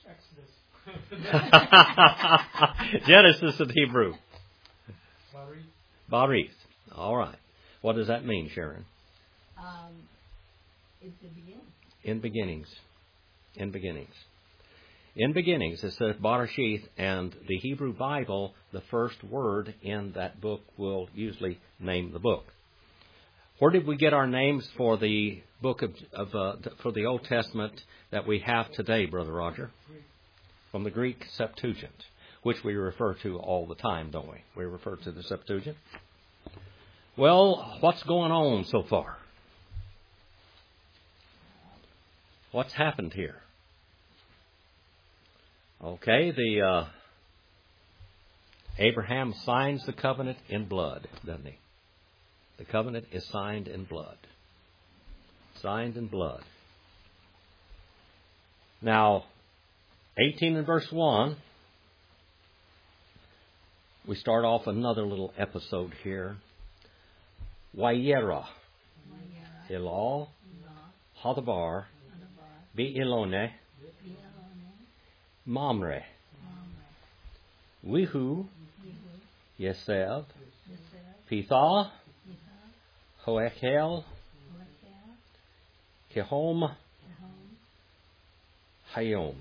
Genesis in Hebrew. Barith. Barith. All right. What does that mean, Sharon? It's the beginning. In beginnings. In beginnings. In beginnings, it says Barashith, and the Hebrew Bible, the first word in that book will usually name the book. Where did we get our names for the book for the Old Testament that we have today, Brother Roger? From the Greek Septuagint, which we refer to all the time, don't we? We refer to the Septuagint. Well, what's going on so far? What's happened here? Okay, Abraham signs the covenant in blood, doesn't he? The covenant is signed in blood. Signed in blood. Now, 18 and verse 1, we start off another little episode here. Wayera, Elal, Hadabar, Be'elone, Mamre, Wihu, Yeseb, Pitha, Hoekel, Kehom, Hayom.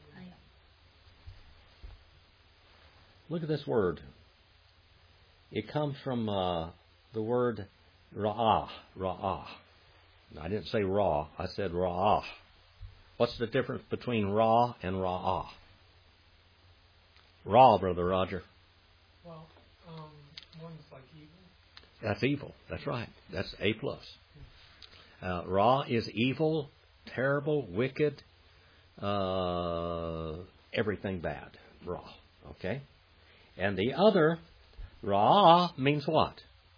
Look at this word. It comes from the word ra'ah. Ra'ah. I didn't say raw. I said ra'ah. What's the difference between ra and ra'ah? Ra, Brother Roger. Well, one's like evil. That's evil. That's right. That's A+. Ra is evil, terrible, wicked, everything bad. Ra. Okay? And the other, Ra, means what?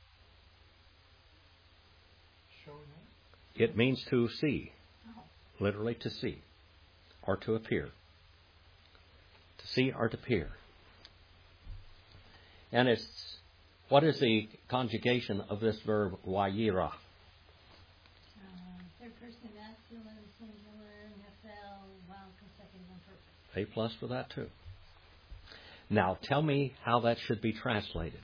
It means to see. Literally to see. Or to appear. To see or to appear. And it's, what is the conjugation of this verb, wayera? Third person masculine, singular, nefel, wow, consecutive, and perfect. A+ for that too. Now, tell me how that should be translated.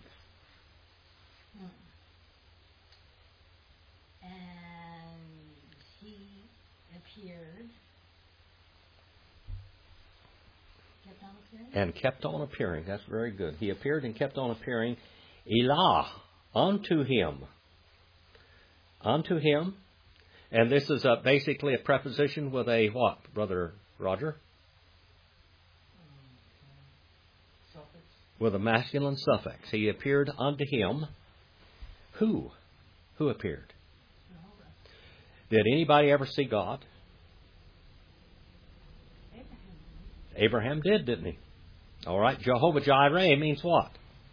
And he appeared. Kept on appearing? And kept on appearing. That's very good. He appeared and kept on appearing. Elah, unto him. Unto him. And this is basically a preposition with a what, Brother Roger? Suffix. With a masculine suffix. He appeared unto him. Who? Who appeared? Did anybody ever see God? Abraham did, didn't he? All right. Jehovah Jireh means what?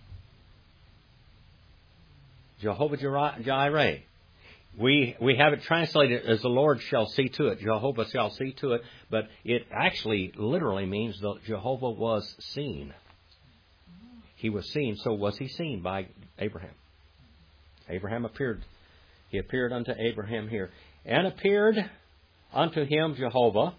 Jehovah Jireh. We have it translated as the Lord shall see to it. Jehovah shall see to it. But it actually literally means that Jehovah was seen. He was seen. So was he seen by Abraham? Abraham appeared. He appeared unto Abraham here. And appeared unto him Jehovah.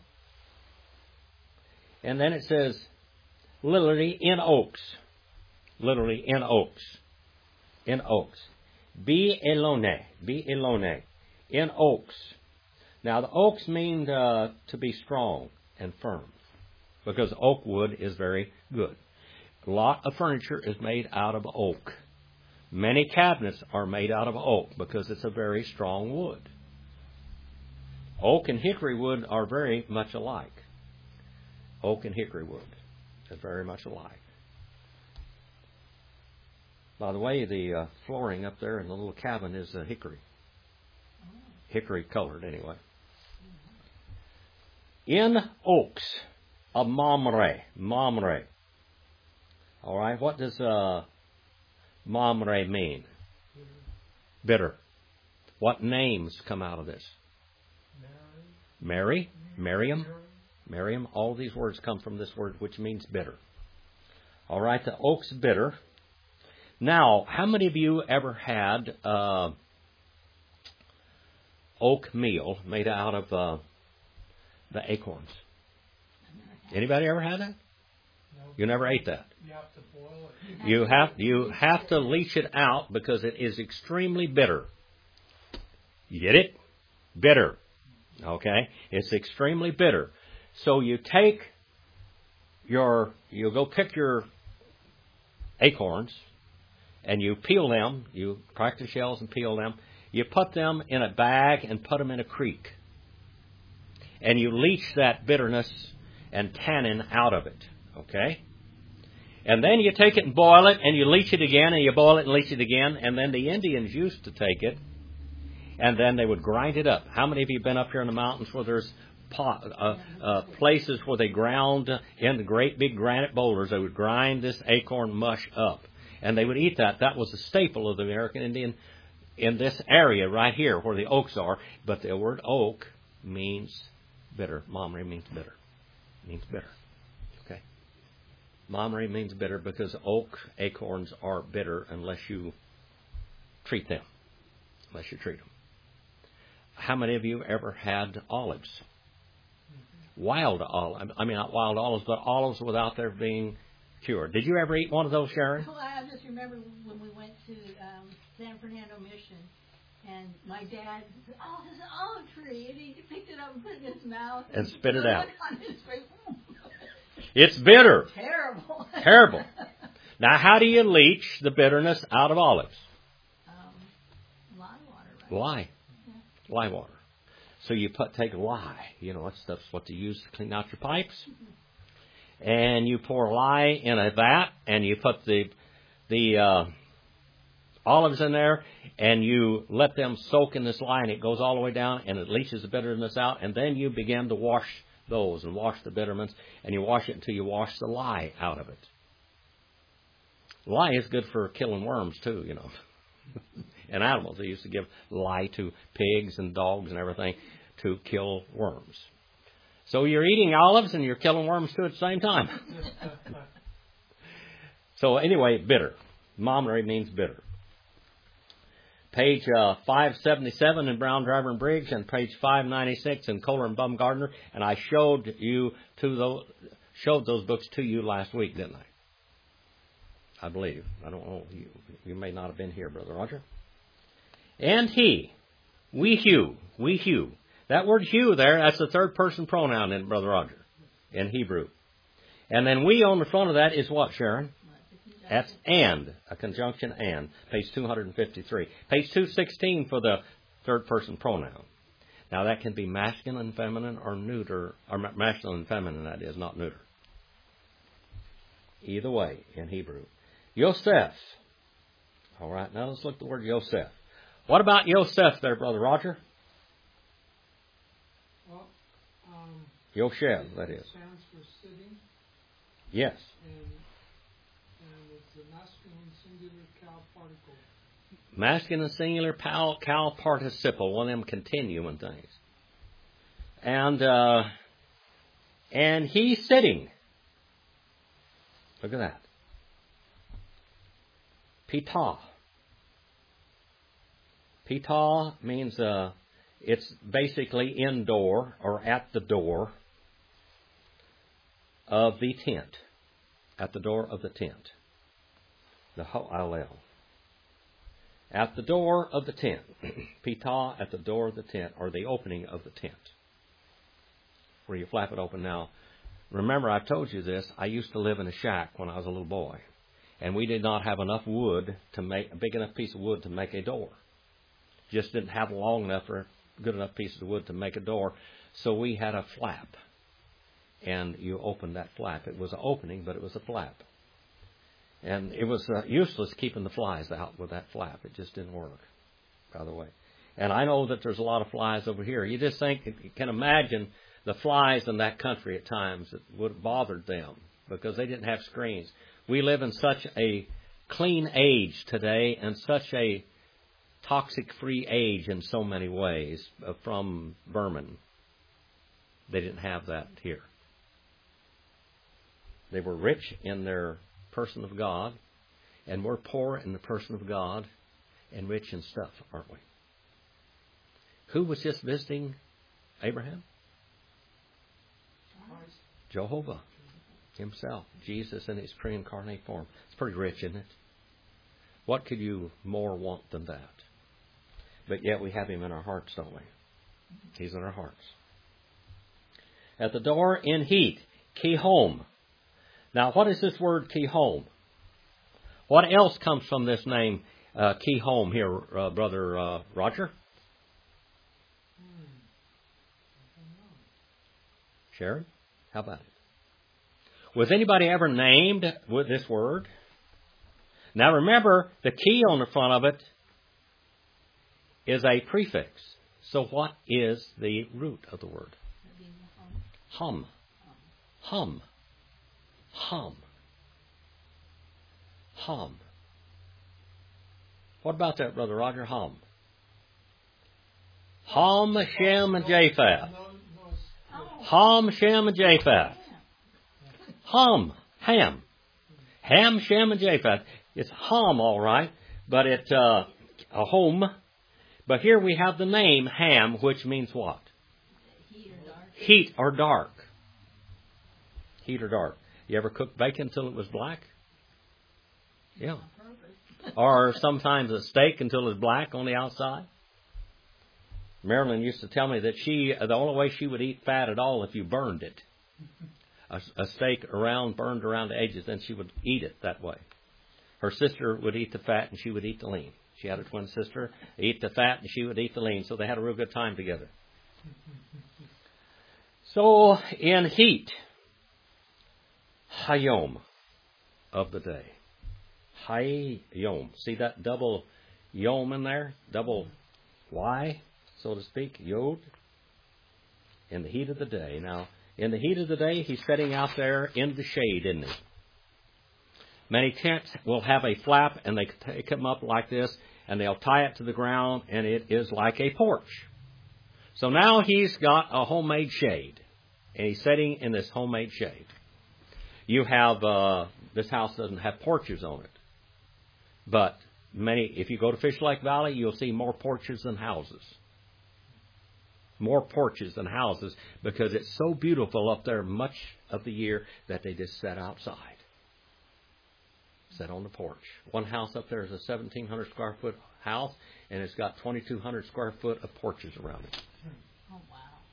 And then it says, literally in oaks. Literally in oaks. In oaks. Be elone. Be elone. In oaks. Now the oaks mean to be strong and firm. Because oak wood is very good. A lot of furniture is made out of oak. Many cabinets are made out of oak because it's a very strong wood. Oak and hickory wood are very much alike. Oak and hickory wood are very much alike. By the way, the flooring up there in the little cabin is hickory. Hickory colored, anyway. In oaks of Mamre. Mamre. All right, what does Mamre mean? Bitter. What names come out of this? Mary. Miriam. Miriam. All these words come from this word, which means bitter. All right, the oak's bitter. Now, how many of you ever had oak meal made out of the acorns? Anybody ever had that? No. You never ate that. You have to boil it. You have to leach it out because it is extremely bitter. You get it? Bitter. Okay? It's extremely bitter. So you go pick your acorns and you peel them, you crack the shells and peel them. You put them in a bag and put them in a creek. And you leach that bitterness and tannin out of it. Okay? And then you take it and boil it, and you leach it again, and you boil it and leach it again. And then the Indians used to take it, and then they would grind it up. How many of you have been up here in the mountains where there's places where they ground in the great big granite boulders? They would grind this acorn mush up, and they would eat that. That was a staple of the American Indian in this area right here where the oaks are. But the word oak means bitter. Mamre means bitter. It means bitter. Okay. Mamre means bitter because oak acorns are bitter unless you treat them. Unless you treat them. How many of you ever had olives? Wild olives. I mean, not wild olives, but olives without their being cured. Did you ever eat one of those, Sharon? Well, I just remember when we went to San Fernando Mission, and my dad said, "Oh, there's an olive tree," and he picked it up and put it in his mouth and spit it out. On his face. It's bitter. Terrible. Terrible. Now, how do you leach the bitterness out of olives? Lye water, right? Lye. Yeah. Lye water. So you take lye. You know, that's what you use to clean out your pipes. Mm-hmm. And you pour lye in a vat, and you put the olives in there, and you let them soak in this lye, and it goes all the way down, and it leaches the bitterness out, and then you begin to wash those and wash the bitterments, and you wash it until you wash the lye out of it. Lye is good for killing worms, too, you know. And animals. They used to give lye to pigs and dogs and everything to kill worms. So you're eating olives and you're killing worms, too, at the same time. So anyway, bitter. Mamre means bitter. Page 577 in Brown, Driver, and Briggs, and page 596 in Kohler and Baumgartner. And I showed those books to you last week, didn't I? I believe. I don't know. You may not have been here, Brother Roger. And he, we hew. That word hew there, that's the third person pronoun in Brother Roger, in Hebrew. And then we on the front of that is what, Sharon? That's and, a conjunction and, page 253. Page 216 for the third person pronoun. Now that can be masculine and feminine or neuter, or masculine and feminine, that is, not neuter. Either way in Hebrew. Yosef. All right, now let's look at the word Yosef. What about Yosef there, Brother Roger? Well, Yoshev, that is. Stands for sitting. Yes. And it's a masculine singular cal particle. Masculine singular cal participle, one of them continuum things. And he's sitting. Look at that. Pitah. Pitah means it's basically indoor or at the door of the tent. At the door of the tent. The Ha'alel. At the door of the tent. Pitah at the door of the tent, or the opening of the tent. Where you flap it open now. Remember, I've told you this. I used to live in a shack when I was a little boy. And we did not have enough wood to make a big enough piece of wood to make a door. Just didn't have long enough or good enough pieces of wood to make a door. So we had a flap. And you opened that flap. It was an opening, but it was a flap. And it was useless keeping the flies out with that flap. It just didn't work, by the way. And I know that there's a lot of flies over here. You just you can imagine the flies in that country at times that would have bothered them because they didn't have screens. We live in such a clean age today and such a toxic-free age in so many ways from vermin. They didn't have that here. They were rich in their person of God, and we're poor in the person of God and rich in stuff, aren't we? Who was just visiting Abraham? Jehovah himself, Jesus in his pre-incarnate form. It's pretty rich, isn't it? What could you more want than that? But yet we have him in our hearts, don't we? He's in our hearts. At the door in heat, Kihom. Now, what is this word Kihom? What else comes from this name Kihom here, Brother Roger? Sharon, how about it? Was anybody ever named with this word? Now remember, the key on the front of it is a prefix. So what is the root of the word? Hum. Hum. Hum. Hum. What about that, Brother Roger? Hum. Ham, Shem, and Japheth. Ham, Shem, and Japheth. Ham. Ham. Ham, Shem, and Japheth. It's Ham, all right, but it's a home. But here we have the name Ham, which means what? Heat or dark. Heat or dark. You ever cook bacon until it was black? Yeah. Or sometimes a steak until it was black on the outside. Marilyn used to tell me that the only way she would eat fat at all if you burned it. A steak burned around the edges, then she would eat it that way. Her sister would eat the fat and she would eat the lean. She had a twin sister, eat the fat and she would eat the lean. So they had a real good time together. So in heat, Hayom of the day. Hayom. See that double yom in there? Double Y, so to speak, yod. In the heat of the day. Now, in the heat of the day, he's sitting out there in the shade, isn't he? Many tents will have a flap, and they take them up like this, and they'll tie it to the ground, and it is like a porch. So now he's got a homemade shade, and he's sitting in this homemade shade. You have, this house doesn't have porches on it, but if you go to Fish Lake Valley, you'll see more porches than houses. More porches than houses, because it's so beautiful up there much of the year that they just sit outside. Sit on the porch. One house up there is a 1,700 square foot house, and it's got 2,200 square foot of porches around it. Oh, wow.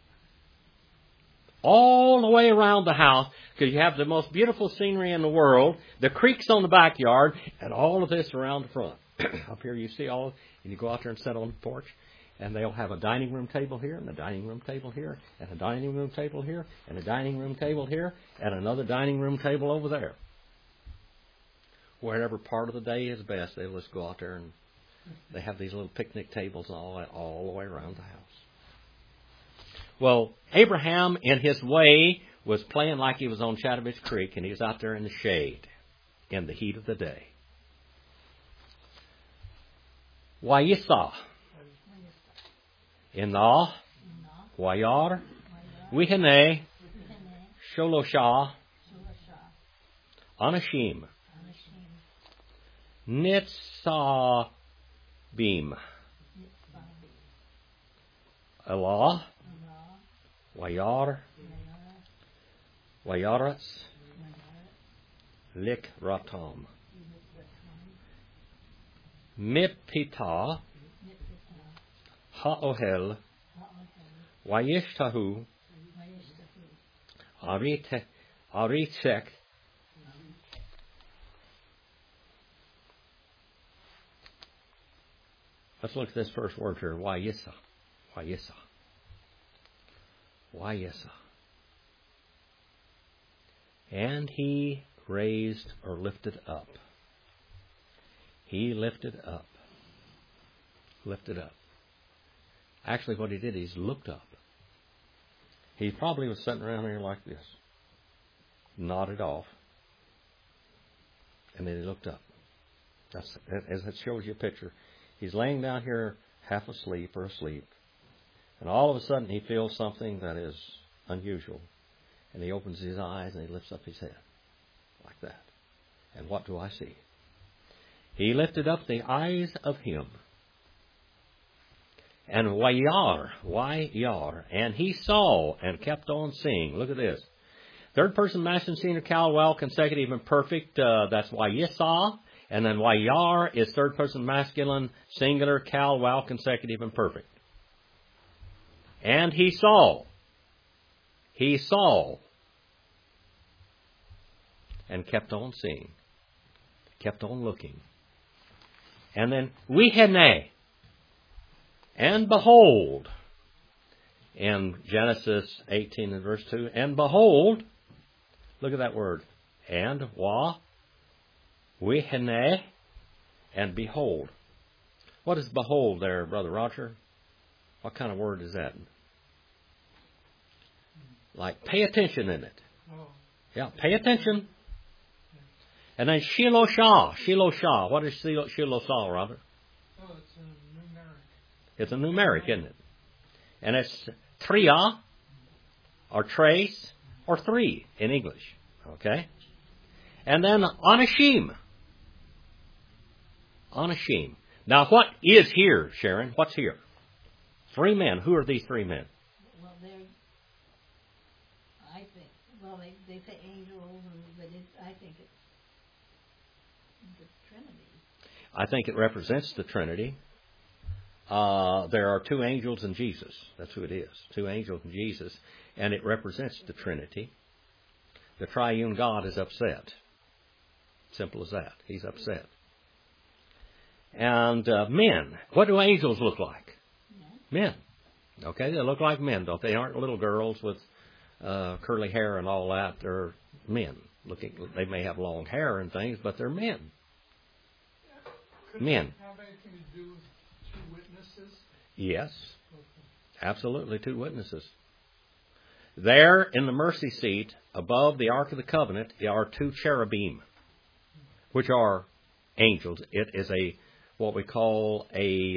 All the way around the house, because you have the most beautiful scenery in the world, the creeks on the backyard, and all of this around the front. Up here you see all, and you go out there and sit on the porch, and they'll have a dining room table here, and a dining room table here, and a dining room table here, and a dining room table here, and another dining room table over there. Wherever part of the day is best, they'll just go out there, and they have these little picnic tables all the way around the house. Well, Abraham, in his way, was playing like he was on Chattanooga Creek, and he was out there in the shade, in the heat of the day. Wayisa. Inah. Wayar. Wihene. Sholosha. Anashim. Nitzabim. Allah. Wayar. Wayaratz. Likratam. Mipita. Ha'ohel. Wayishtahu. Aritek. Let's look at this first word here. Wayisa. Wayisa. Wayisa. And he raised or lifted up. He lifted up. Lifted up. Actually, what he did, he's looked up. He probably was sitting around here like this. Nodded off. And then he looked up. As it shows you a picture. He's laying down here half asleep or asleep. And all of a sudden he feels something that is unusual. And he opens his eyes and he lifts up his head. Like that. And what do I see? He lifted up the eyes of him. And Wayar, and he saw and kept on seeing. Look at this. Third person masculine singular kal well consecutive and perfect. That's why Yisah. And then why Yar is third person masculine singular kal well consecutive and perfect. And he saw. He saw. And kept on seeing. Kept on looking. And then Wihene. And behold. In Genesis 18 and verse 2. And behold. Look at that word. And wa. Wihene. And behold. What is behold there, Brother Roger? What kind of word is that? Like, pay attention in it. Yeah, pay attention. And then Shiloh Shah. Shiloh Shah. What is Shiloh Shah, Robert? Oh, it's a numeric. It's a numeric, isn't it? And it's tria, or trace, or three in English. Okay? And then Anashim. Anashim. Now, what is here, Sharon? What's here? 3 men. Who are these 3 men? Well, they're, I think, well, they say angels, but I think it's the Trinity. I think it represents the Trinity. There are 2 angels and Jesus. That's who it is. 2 angels and Jesus. And it represents the Trinity. The triune God is upset. Simple as that. He's upset. And men. What do angels look like? Men. Okay, they look like men, don't they? They aren't little girls with curly hair and all that. They're men. They may have long hair and things, but they're men. Could Men. it have anything to do with 2 witnesses? Yes, Okay. absolutely 2 witnesses. There in the mercy seat, above the Ark of the Covenant, are 2 cherubim, which are angels. It is what we call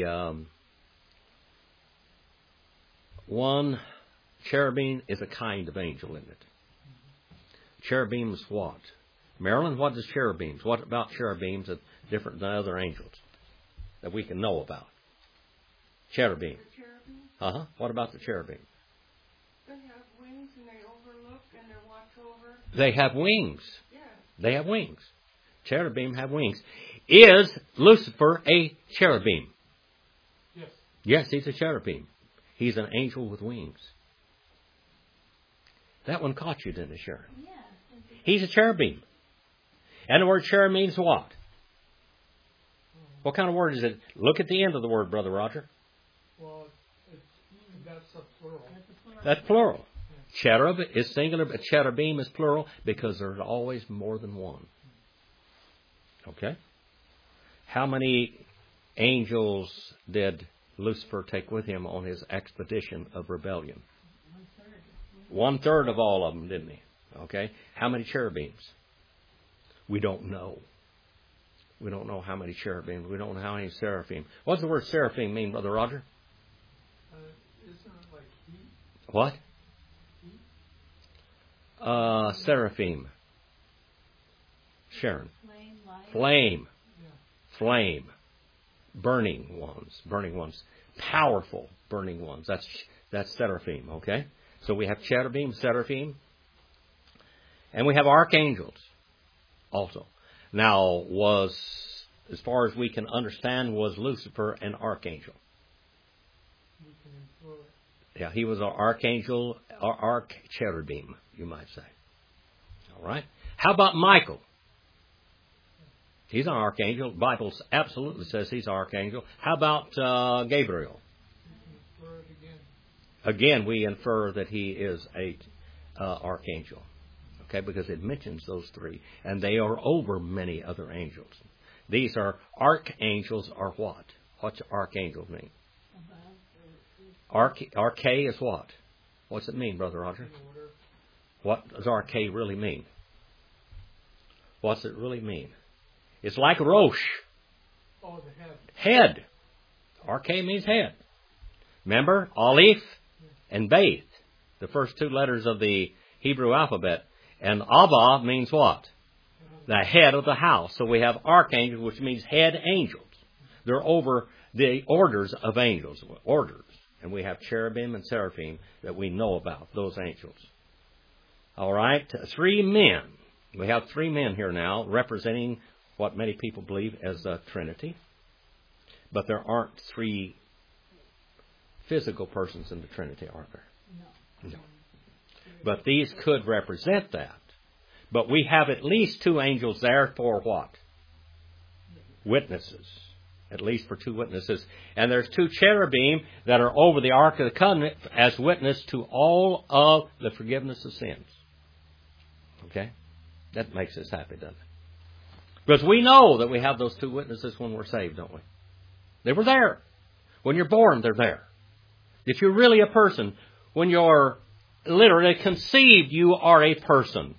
one cherubim is a kind of angel, isn't it? Cherubim is what? Marilyn, what is cherubims? What about cherubims that different than other angels that we can know about? Cherubim. The cherubim, Uh-huh. What about the cherubim? they have wings and they overlook and they watch over. They have wings. Yeah. They have wings. Cherubim have wings. Is Lucifer a cherubim? Yes. Yes, he's a cherubim. He's an angel with wings. That one caught you, didn't it, Sharon? Yeah. He's a cherubim. And the word cherub means what? What kind of word is it? Look at the end of the word, Brother Roger. Well, that's a plural. That's plural. Cherub is singular, but cherubim is plural because there's always more than one. Okay? How many angels did Lucifer take with him on his expedition of rebellion? 1/3 of all of them, didn't he? Okay? How many cherubims? We don't know. We don't know how many cherubims. We don't know how many seraphim. What does the word seraphim mean, Brother Roger? Isn't it like heat? What? Heat? Seraphim. Sharon. Flame, light. Flame. Yeah. Flame. Burning ones. Powerful burning ones. That's seraphim, okay? So we have cherubim, seraphim. And we have archangels also. Now, as far as we can understand, was Lucifer an archangel? We can infer it. Yeah, he was an archangel, or arch-cherubim, you might say. All right? How about Michael? He's an archangel. The Bible absolutely says he's an archangel. How about Gabriel? We can infer it again. Again, we infer that he is a archangel. Okay, because it mentions those 3. And they are over many other angels. These are archangels are what? What's archangel mean? Arche is what? What's it mean, Brother Roger? In order. What does arche really mean? What's it really mean? It's like Rosh. Oh, the head. Head. Arche means head. Remember? Aleph and Beth. The first 2 letters of the Hebrew alphabet. And Abba means what? The head of the house. So we have archangels, which means head angels. They're over the orders of angels. Orders. And we have cherubim and seraphim that we know about, those angels. All right, 3 men. We have 3 men here now representing what many people believe as the Trinity. But there aren't 3 physical persons in the Trinity, are there? No. But these could represent that. But we have at least 2 angels there for what? Witnesses. At least for 2 witnesses. And there's 2 cherubim that are over the Ark of the Covenant as witness to all of the forgiveness of sins. Okay? That makes us happy, doesn't it? Because we know that we have those 2 witnesses when we're saved, don't we? They were there. When you're born, they're there. If you're really a person, when you're literally conceived, you are a person.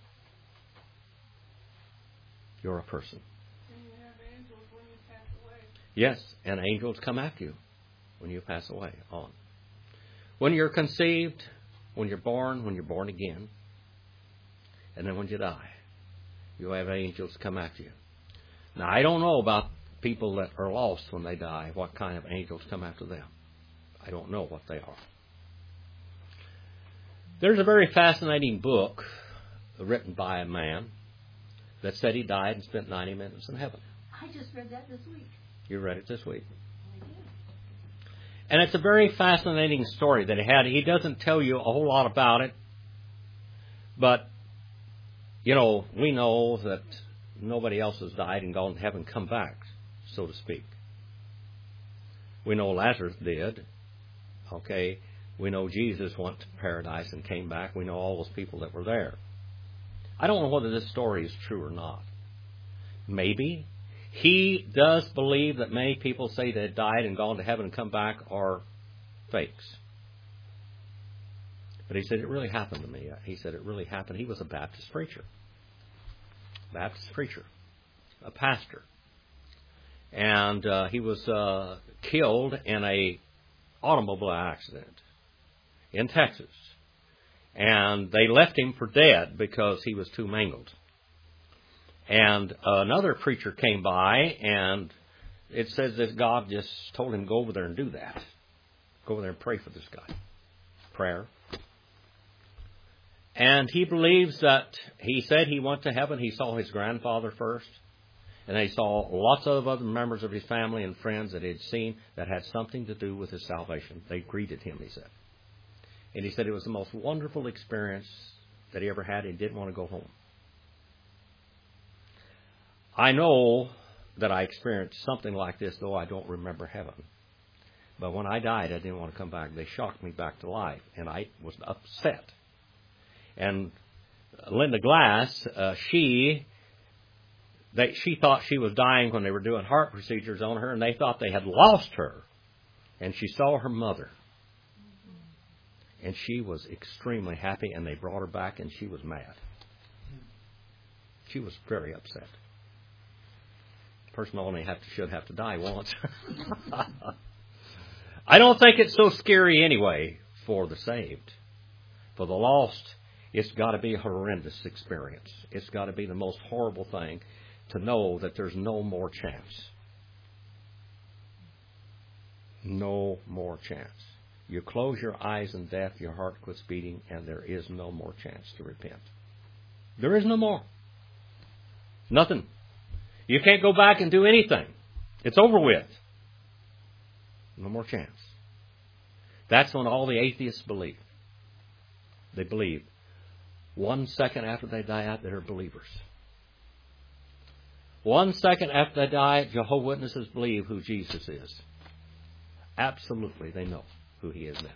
You're a person. And you have angels when you pass away. Yes, and angels come after you when you pass away on. When you're conceived, when you're born again, and then when you die, you have angels come after you. Now, I don't know about people that are lost when they die, what kind of angels come after them. I don't know what they are. There's a very fascinating book written by a man that said he died and spent 90 minutes in heaven. I just read that this week. You read it this week. I did. And it's a very fascinating story that he had. He doesn't tell you a whole lot about it. But, you know, we know that nobody else has died and gone to heaven, come back, so to speak. We know Lazarus did. Okay. We know Jesus went to paradise and came back. We know all those people that were there. I don't know whether this story is true or not. Maybe. He does believe that many people say they died and gone to heaven and come back are fakes. But he said, it really happened to me. He said, it really happened. He was a Baptist preacher. A pastor. And he was killed in a automobile accident in Texas. And they left him for dead because he was too mangled. And another preacher came by, and it says that God just told him, go over there and do that. Go over there and pray for this guy. Prayer. And he believes that, he said he went to heaven. He saw his grandfather first. And he saw lots of other members of his family and friends that he had seen that had something to do with his salvation. They greeted him, he said. And he said it was the most wonderful experience that he ever had. He didn't want to go home. I know that I experienced something like this, though I don't remember heaven. But when I died, I didn't want to come back. They shocked me back to life, and I was upset. And Linda Glass, she thought she was dying when they were doing heart procedures on her, and they thought they had lost her. And she saw her mother. And she was extremely happy, and they brought her back, and she was mad. She was very upset. A person only should have to die once. I don't think it's so scary anyway for the saved. For the lost, it's got to be a horrendous experience. It's got to be the most horrible thing to know that there's no more chance. No more chance. You close your eyes in death, your heart quits beating, and there is no more chance to repent. There is no more. Nothing. You can't go back and do anything. It's over with. No more chance. That's when all the atheists believe. They believe. 1 second after they die out, they're believers. 1 second after they die, Jehovah's Witnesses believe who Jesus is. Absolutely, they know who he is then.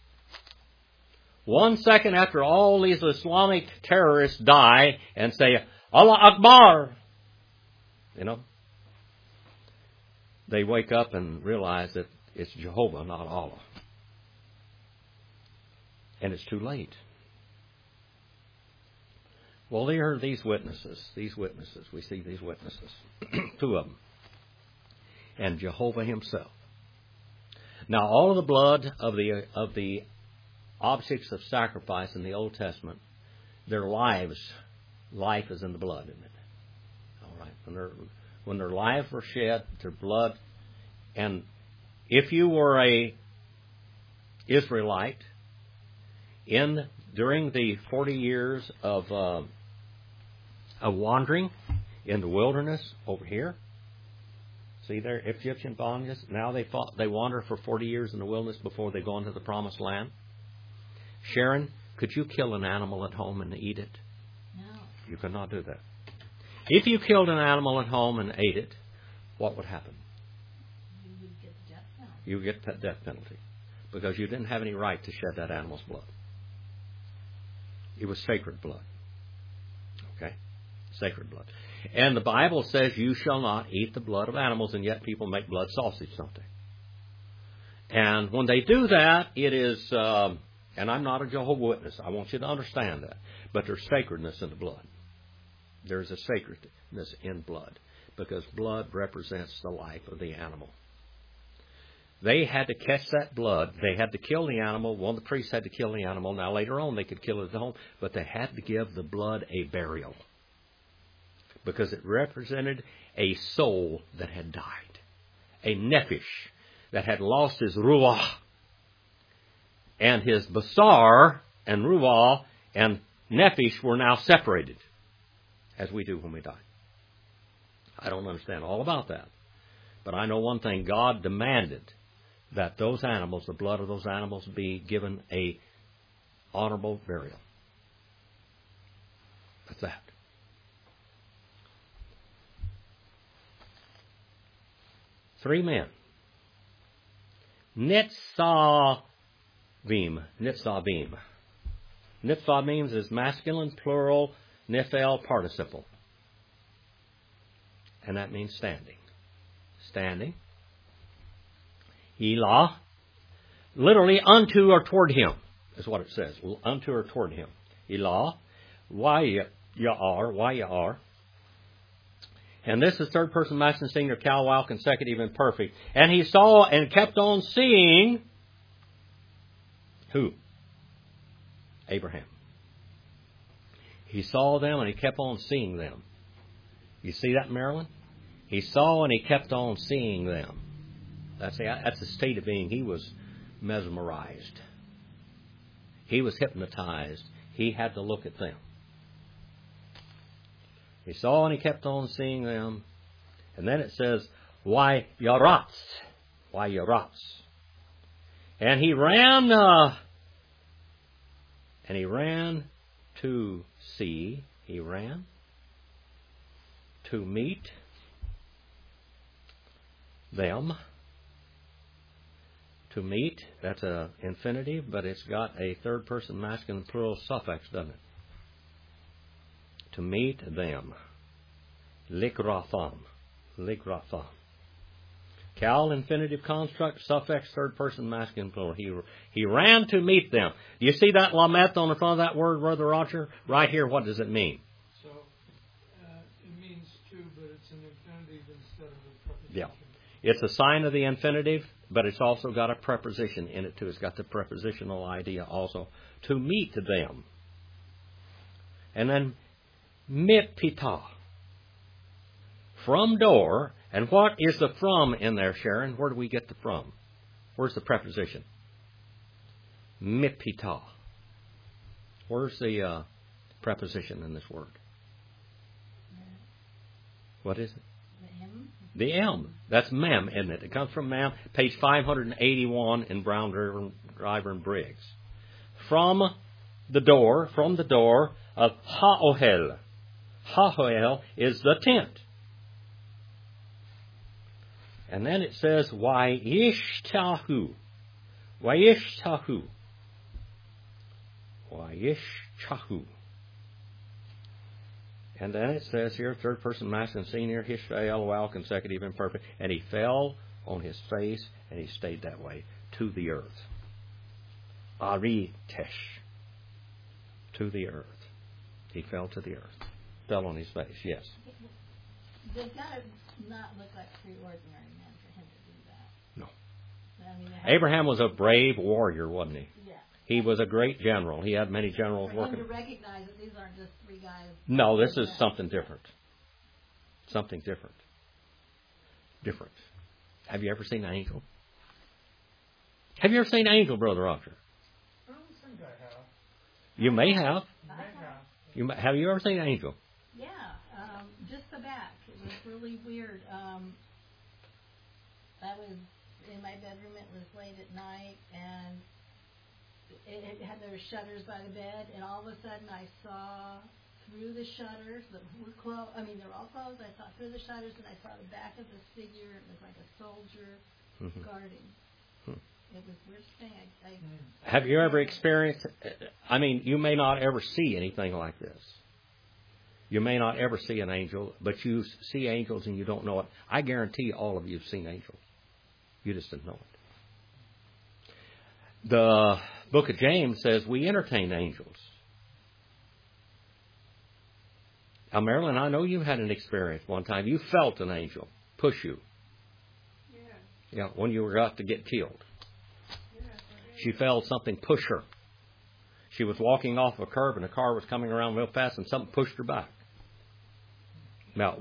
1 second after all these Islamic terrorists die and say, Allah Akbar, you know, they wake up and realize that it's Jehovah, not Allah. And it's too late. Well, there are these witnesses. We see these witnesses. 2 of them. And Jehovah himself. Now, all of the blood of the objects of sacrifice in the Old Testament, their life is in the blood, isn't it? All right. When their lives were shed, their blood, and if you were a Israelite in during the 40 years of wandering in the wilderness over here. See their Egyptian bondage? Now they wander for 40 years in the wilderness before they go into the promised land. Sharon, could you kill an animal at home and eat it? No. You could not do that. If you killed an animal at home and ate it, what would happen? You would get the death penalty. You would get that death penalty because you didn't have any right to shed that animal's blood. It was sacred blood. Okay? Sacred blood. And the Bible says you shall not eat the blood of animals, and yet people make blood sausage, don't they? And when they do that, it is, and I'm not a Jehovah's Witness, I want you to understand that, but there's sacredness in the blood. There's a sacredness in blood, because blood represents the life of the animal. They had to catch that blood. They had to kill the animal. One of the priests had to kill the animal. Now, later on, they could kill it at home, but they had to give the blood a burial, because it represented a soul that had died, a nephesh that had lost his ruah, and his basar and ruah and nephesh were now separated, as we do when we die. I don't understand all about that, but I know one thing: God demanded that those animals, the blood of those animals, be given a honorable burial. That's that. Three men. Nitzavim. Nitzavim. Nitzavim is masculine, plural, nifel participle. And that means standing. Standing. Elah. Literally, unto or toward him, is what it says. Unto or toward him. Elah. Why you are. And this is third person masculine singular, Calwal, consecutive, and perfect. And he saw and kept on seeing who? Abraham. He saw them and he kept on seeing them. You see that, Marilyn? He saw and he kept on seeing them. That's a state of being. He was mesmerized. He was hypnotized. He had to look at them. He saw and he kept on seeing them. And then it says, why yaratz? Why yaratz? And he ran to see. He ran to meet them. To meet, that's an infinitive, but it's got a third person masculine plural suffix, doesn't it? To meet them. Likratham. Likratham. Cal, infinitive construct, suffix, third person masculine plural. He ran to meet them. Do you see that lamet on the front of that word, Brother Roger? Right here, what does it mean? So, it means to, but it's an infinitive instead of a preposition. Yeah. It's a sign of the infinitive, but it's also got a preposition in it too. It's got the prepositional idea also. To meet them. And then mipita. From door. And what is the from in there, Sharon? Where do we get the from? Where's the preposition? Mipita. Where's the preposition in this word? What is it? The M. That's mem, isn't it? It comes from mem. Page 581 in Brown Driver and Briggs. From the door of Ha'ohel. Ha'ohel is the tent. And then it says, Wayishtahu. Wayishtahu. Wayishtahu. And then it says here, third person masculine senior, Hishrael, wow, consecutive, imperfect. And he fell on his face, and he stayed that way, to the earth. Aritesh. To the earth. He fell to the earth. Fell on his face, yes. They've got to not look like three ordinary men for him to do that. No. I mean, Abraham was a brave warrior, wasn't he? Yeah. He was a great general. He had many generals For working. him to recognize that these aren't just three guys. No, this is something different. Something different. Different. Have you ever seen an angel? Have you ever seen an angel, Brother Roger? I don't think I have. You may have. I have. Have you ever seen an angel? Yeah, just the back. It was really weird. I was in my bedroom. It was late at night, and there were shutters by the bed, and all of a sudden I saw through the shutters that were closed. I mean, they were all closed. I saw through the shutters, and I saw the back of this figure. It was like a soldier guarding. It was the weirdest thing. Have you ever experienced? I mean, you may not ever see anything like this. You may not ever see an angel, but you see angels and you don't know it. I guarantee all of you have seen angels. You just didn't know it. The book of James says we entertain angels. Now, Marilyn, I know you had an experience one time. You felt an angel push you. Yeah, when you were about to get killed. She felt something push her. She was walking off a curb and a car was coming around real fast and something pushed her back. Now,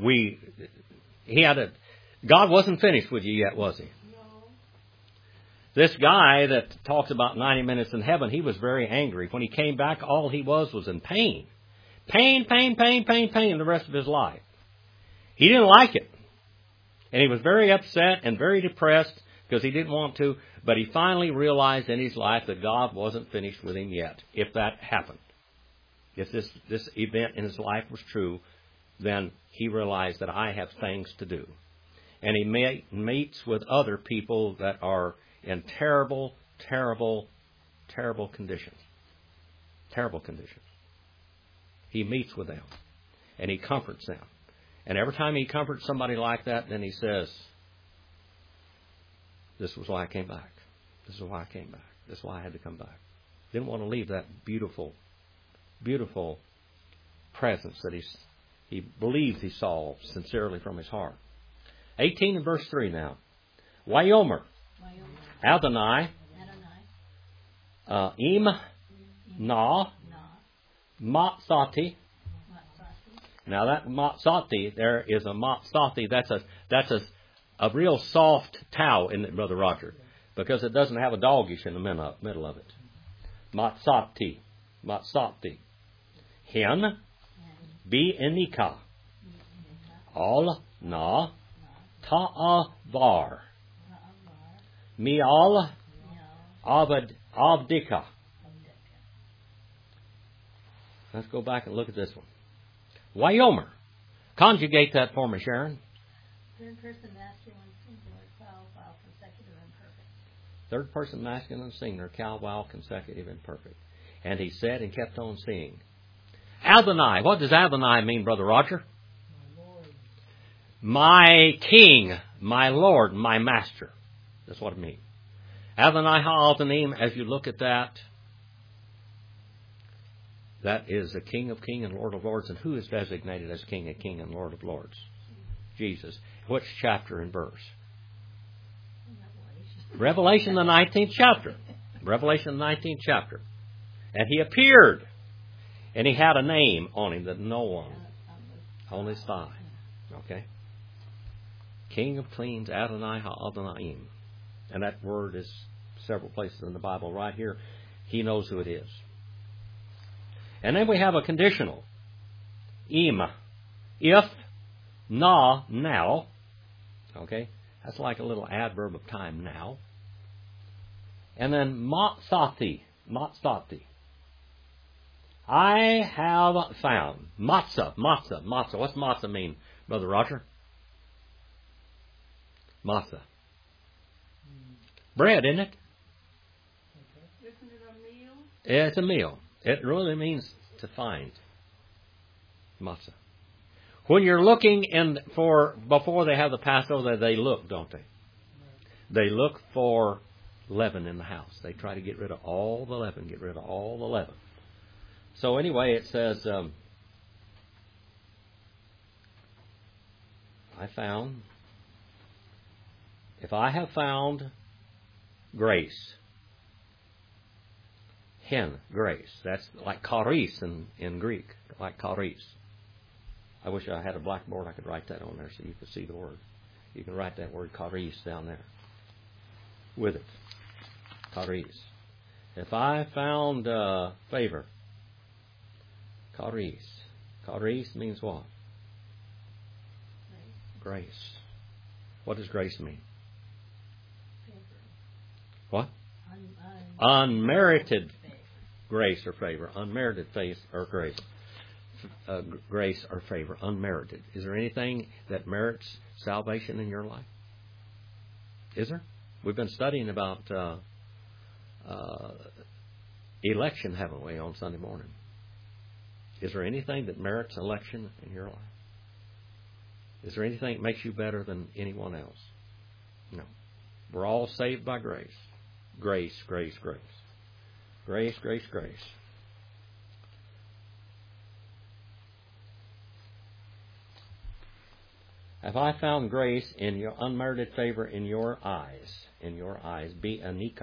God wasn't finished with you yet, was He? No. This guy that talks about 90 minutes in heaven, he was very angry. When he came back, all he was in pain. Pain the rest of his life. He didn't like it. And he was very upset and very depressed because he didn't want to. But he finally realized in his life that God wasn't finished with him yet, if that happened. If this event in his life was true, then he realized that I have things to do. And he meets with other people that are in terrible, terrible, terrible conditions. Terrible conditions. He meets with them. And he comforts them. And every time he comforts somebody like that, then he says, this was why I came back. This is why I came back. This is why I had to come back. Didn't want to leave that beautiful, beautiful presence that he believed he saw sincerely from his heart. 18 and verse 3 now. Wayomer. Adonai. Im. Na. Matsati. Now that matsati, there is a matsati. That's a real soft towel, isn't it, Brother Roger? Because it doesn't have a dogish in the middle of it. Matsati. Matsati. Hen. Be inika. Al na. Ta'avar. Mial. Avdika. Let's go back and look at this one. Wayomer. Conjugate that for me, Sharon. Third person masculine singular, cal, vowel, consecutive, imperfect. Third person masculine singular, cal, vowel, consecutive, imperfect. And he said and kept on seeing. Adonai. What does Adonai mean, Brother Roger? My Lord. My King, my Lord, my Master. That's what it means. Adonai ha'altanim, as you look at that, that is the King of Kings and Lord of Lords. And who is designated as King of Kings and Lord of Lords? Jesus. Which chapter and verse? Revelation, the 19th chapter. Revelation, the 19th chapter. And he appeared. And he had a name on him that no one on his thigh. Okay? King of Kings, Adonai ha'Adonaim. And that word is several places in the Bible. Right here, he knows who it is. And then we have a conditional. Im. If, na, now. Okay? That's like a little adverb of time, now. And then matzati. Matzati. I have found. Matzah. Matzah. Matzah. What's matzah mean, Brother Roger? Matzah. Bread, isn't it? Isn't it a meal? It's a meal. It really means to find. Matzah. When you're looking before they have the Passover, they look, don't they? They look for leaven in the house. They try to get rid of all the leaven, get rid of all the leaven. So anyway, it says, if I have found grace, grace. That's like charis in Greek, like charis. I wish I had a blackboard. I could write that on there so you could see the word. You can write that word charis down there with it. Charis. If I found favor Charis. Charis means what? Grace. What does grace mean? Favor. What? Unmerited favor. Grace or favor. Unmerited faith or grace. Grace or favor. Unmerited. Is there anything that merits salvation in your life? Is there? We've been studying about election, haven't we, on Sunday morning? Is there anything that merits election in your life? Is there anything that makes you better than anyone else? No. We're all saved by grace. Grace, grace, grace. Grace, grace, grace. Have I found grace in your unmerited favor in your eyes, be anika.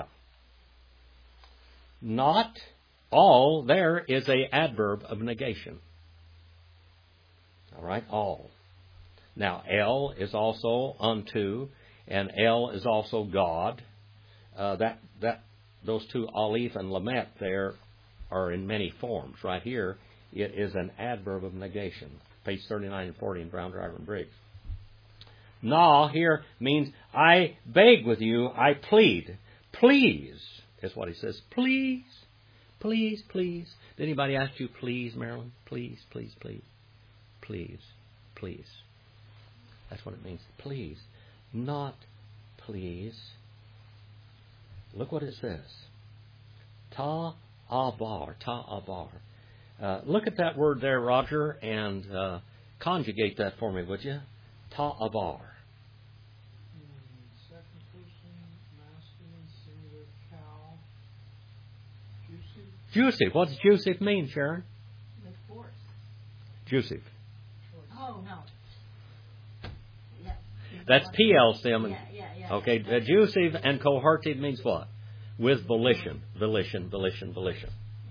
Not all there is a adverb of negation. All right, all. Now, El is also unto, and El is also God. Those two, Aleph and Lamet, there are in many forms. Right here, it is an adverb of negation. Page 39 and 40 in Brown, Driver, and Briggs. Na here means I beg with you, I plead. Please is what he says. Please, please, please. Did anybody ask you, please, Marilyn? Please, please, please. Please, please. That's what it means. Please. Not please. Look what it says. Ta-avar. Ta-avar. Look at that word there, Roger, and conjugate that for me, would you? Ta-avar. Second person, masculine, singular, cow. Juicy. Juicy. What does juicy mean, Sharon? With force. Juicy. Oh, no. Yeah. That's PL sim. Yeah. Okay, juicy and cohortive means what? With volition. Volition, volition, volition.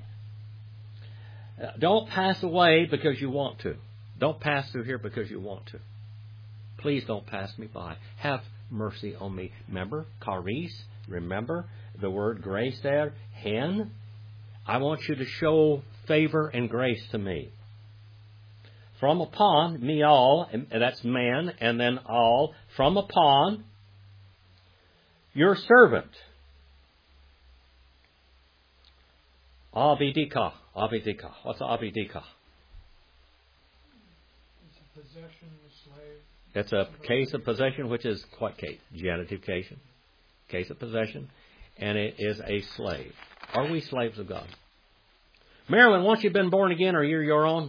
Don't pass away because you want to. Don't pass through here because you want to. Please don't pass me by. Have mercy on me. Remember, charis. Remember the word grace there. Hen. I want you to show favor and grace to me. From upon, me all, and that's man, and then all. From upon your servant. Avidika. Avidika. What's avidika? It's a possession of a slave. It's a case of possession, which is what case? Genitive case. Case of possession. And it is a slave. Are we slaves of God? Marilyn, once you've been born again, are you your own?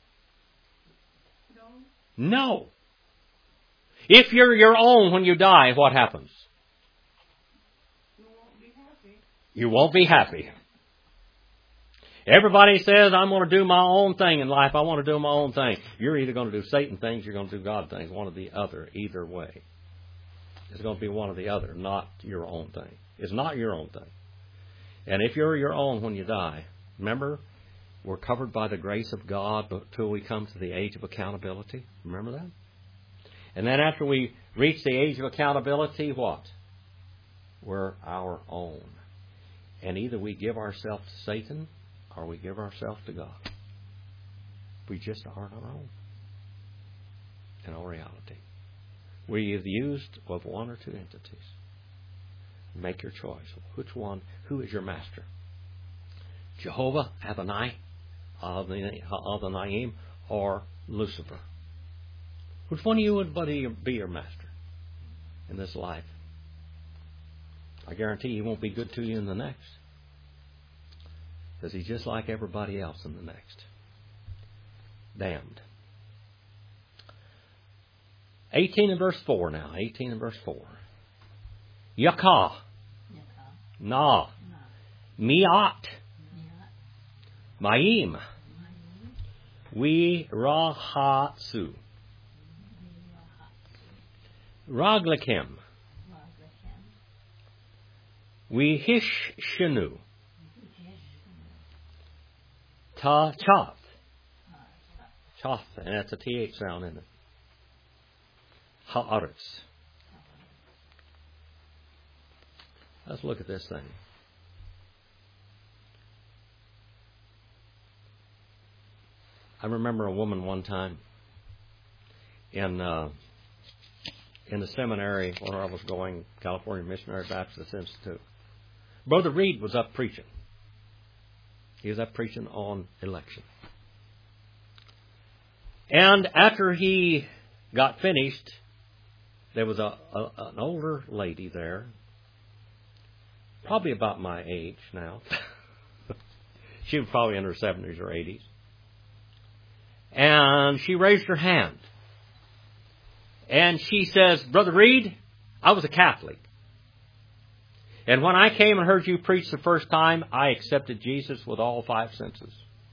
No. If you're your own when you die, what happens? You won't be happy. You won't be happy. Everybody says, I'm going to do my own thing in life. I want to do my own thing. You're either going to do Satan things, you're going to do God things. One or the other. Either way. It's going to be one or the other, not your own thing. It's not your own thing. And if you're your own when you die, remember, we're covered by the grace of God until we come to the age of accountability. Remember that? And then after we reach the age of accountability, what? We're our own. And either we give ourselves to Satan or we give ourselves to God. We just aren't our own. In all reality. We've used of one or two entities. Make your choice. Which one? Who is your master? Jehovah, Adonai, Adonai, or Lucifer? Which one of you would be your master in this life? I guarantee he won't be good to you in the next. Because he's just like everybody else in the next. Damned. 18 and verse 4 now. 18 and verse 4. Yakah. Na. Miat. Maim. We rahatsu. Raglakim. We hishshinu. Ta chath. Chath, and that's a TH sound, isn't it? Ha'aretz. Let's look at this thing. I remember a woman one time in the seminary where I was going, California Missionary Baptist Institute. Brother Reed was up preaching. He was up preaching on election. And after he got finished, there was an older lady there, probably about my age now. She was probably in her 70s or 80s. And she raised her hand. And she says, Brother Reed, I was a Catholic. And when I came and heard you preach the first time, I accepted Jesus with all 5 senses.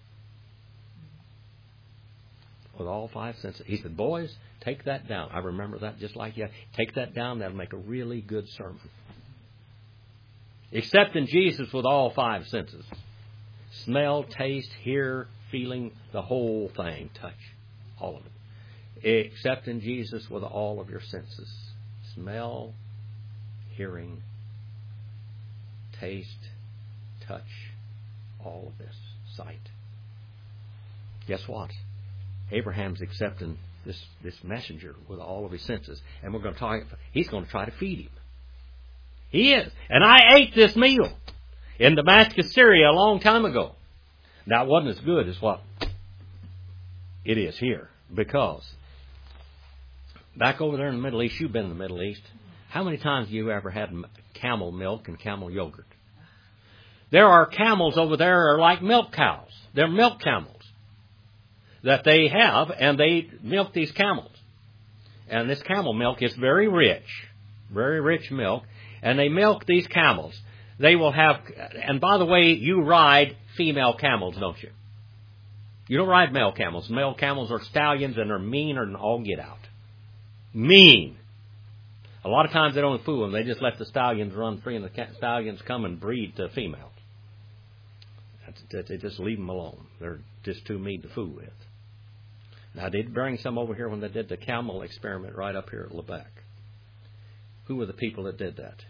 With all 5 senses. He said, boys, take that down. I remember that just like you. Take that down. That'll make a really good sermon. Accepting Jesus with all 5 senses. Smell, taste, hear, feeling, the whole thing. Touch. All of it. Accepting Jesus with all of your senses. Smell, hearing, taste, touch, all of this. Sight. Guess what? Abraham's accepting this messenger with all of his senses. And we're going to talk, he's going to try to feed him. He is. And I ate this meal in Damascus, Syria a long time ago. Now, it wasn't as good as what it is here. Because back over there in the Middle East, you've been in the Middle East. How many times have you ever had camel milk and camel yogurt? There are camels over there that are like milk cows. They're milk camels that they have, and they milk these camels. And this camel milk is very rich milk, and they milk these camels. They will have, and by the way, you ride female camels, don't you? You don't ride male camels. Male camels are stallions, and they're meaner than all get out. Mean. A lot of times they don't fool them. They just let the stallions run free, and the stallions come and breed to females. They just leave them alone. They're just too mean to fool with. Now, I did bring some over here when they did the camel experiment right up here at Lebec. Who were the people that did that?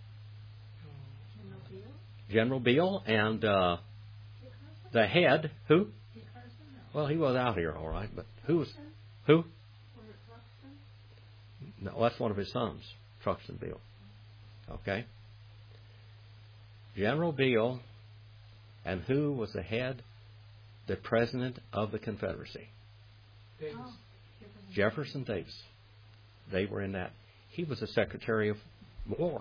General Beale and the head. Who? Well, he was out here, all right. But who? No, that's one of his sons, Truxton Beale. Okay. General Beale, and who was the head? The president of the Confederacy. Davis. Jefferson Davis. They were in that. He was the Secretary of War.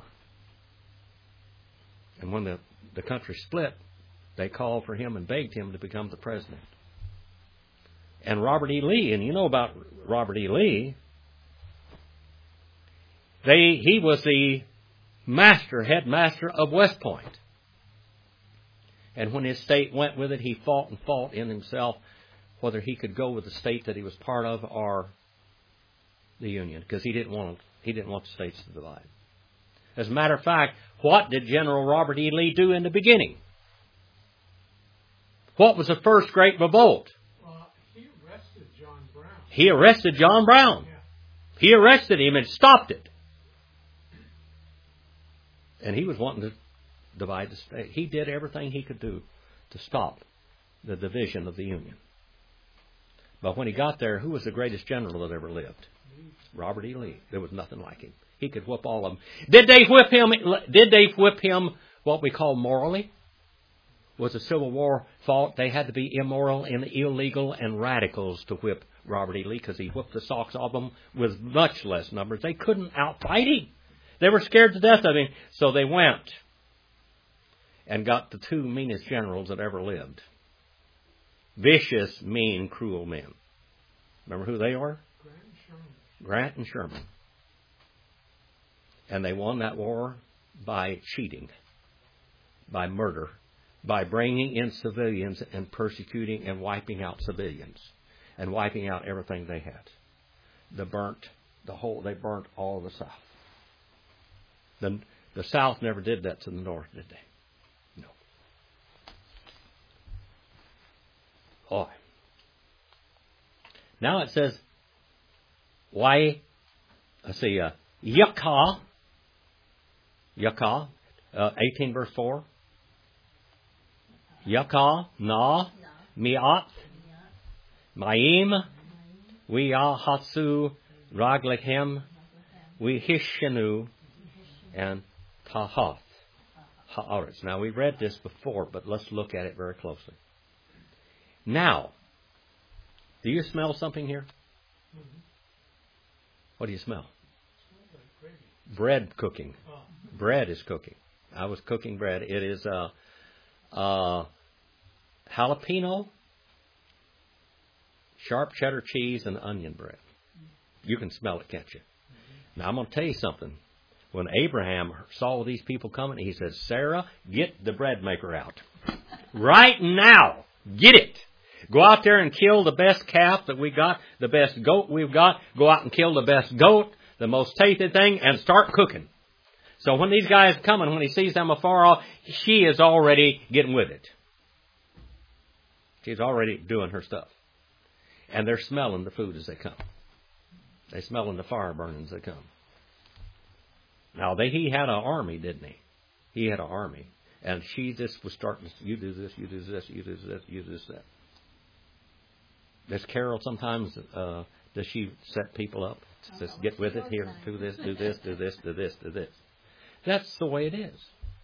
And when the country split, they called for him and begged him to become the president. And Robert E. Lee, and you know about Robert E. Lee, he was the headmaster of West Point. And when his state went with it, he fought and fought in himself whether he could go with the state that he was part of or the Union, because he didn't want the states to divide. As a matter of fact, what did General Robert E. Lee do in the beginning? What was the first great revolt? He arrested John Brown. He arrested John Brown. Yeah. He arrested him and stopped it. And he was wanting to divide the state. He did everything he could do to stop the division of the Union. But when he got there, who was the greatest general that ever lived? Robert E. Lee. There was nothing like him. He could whip all of them. Did they whip him what we call morally? Was the Civil War fought? They had to be immoral and illegal and radicals to whip Robert E. Lee, because he whipped the socks off them with much less numbers. They couldn't outfight him. They were scared to death of him. So they went and got the two meanest generals that ever lived. Vicious, mean, cruel men. Remember who they are? Grant and Sherman. And they won that war by cheating, by murder, by bringing in civilians and persecuting and wiping out civilians and wiping out everything they had. They burnt all of the South. The South never did that to the North, did they? No. Oh. Now it says, Yakah, 18 verse 4. Yakah, Na, Mi'at, Maim, we Ahatsu, Raglechem, we Hishenu, and Tahath. Haaretz. Now, we read this before, but let's look at it very closely. Now, do you smell something here? What do you smell? Bread cooking. Bread is cooking. I was cooking bread. It is jalapeno, sharp cheddar cheese, and onion bread. You can smell it, can't you? Now, I'm going to tell you something. When Abraham saw these people coming, he says, Sarah, get the bread maker out. Right now. Get it. Go out there and kill the best calf that we got, the best goat we've got. Go out and kill the best goat, the most tasty thing, and start cooking. So when these guys are coming, when he sees them afar off, she is already getting with it. She's already doing her stuff. And they're smelling the food as they come. They're smelling the fire burning as they come. Now, he had an army, didn't he? He had an army. And she just was starting, you do this, you do this, you do this, you do this, that. Does Carol sometimes, does she set people up? Says, get with it, here, do this, do this, do this, do this, do this. That's the way it is.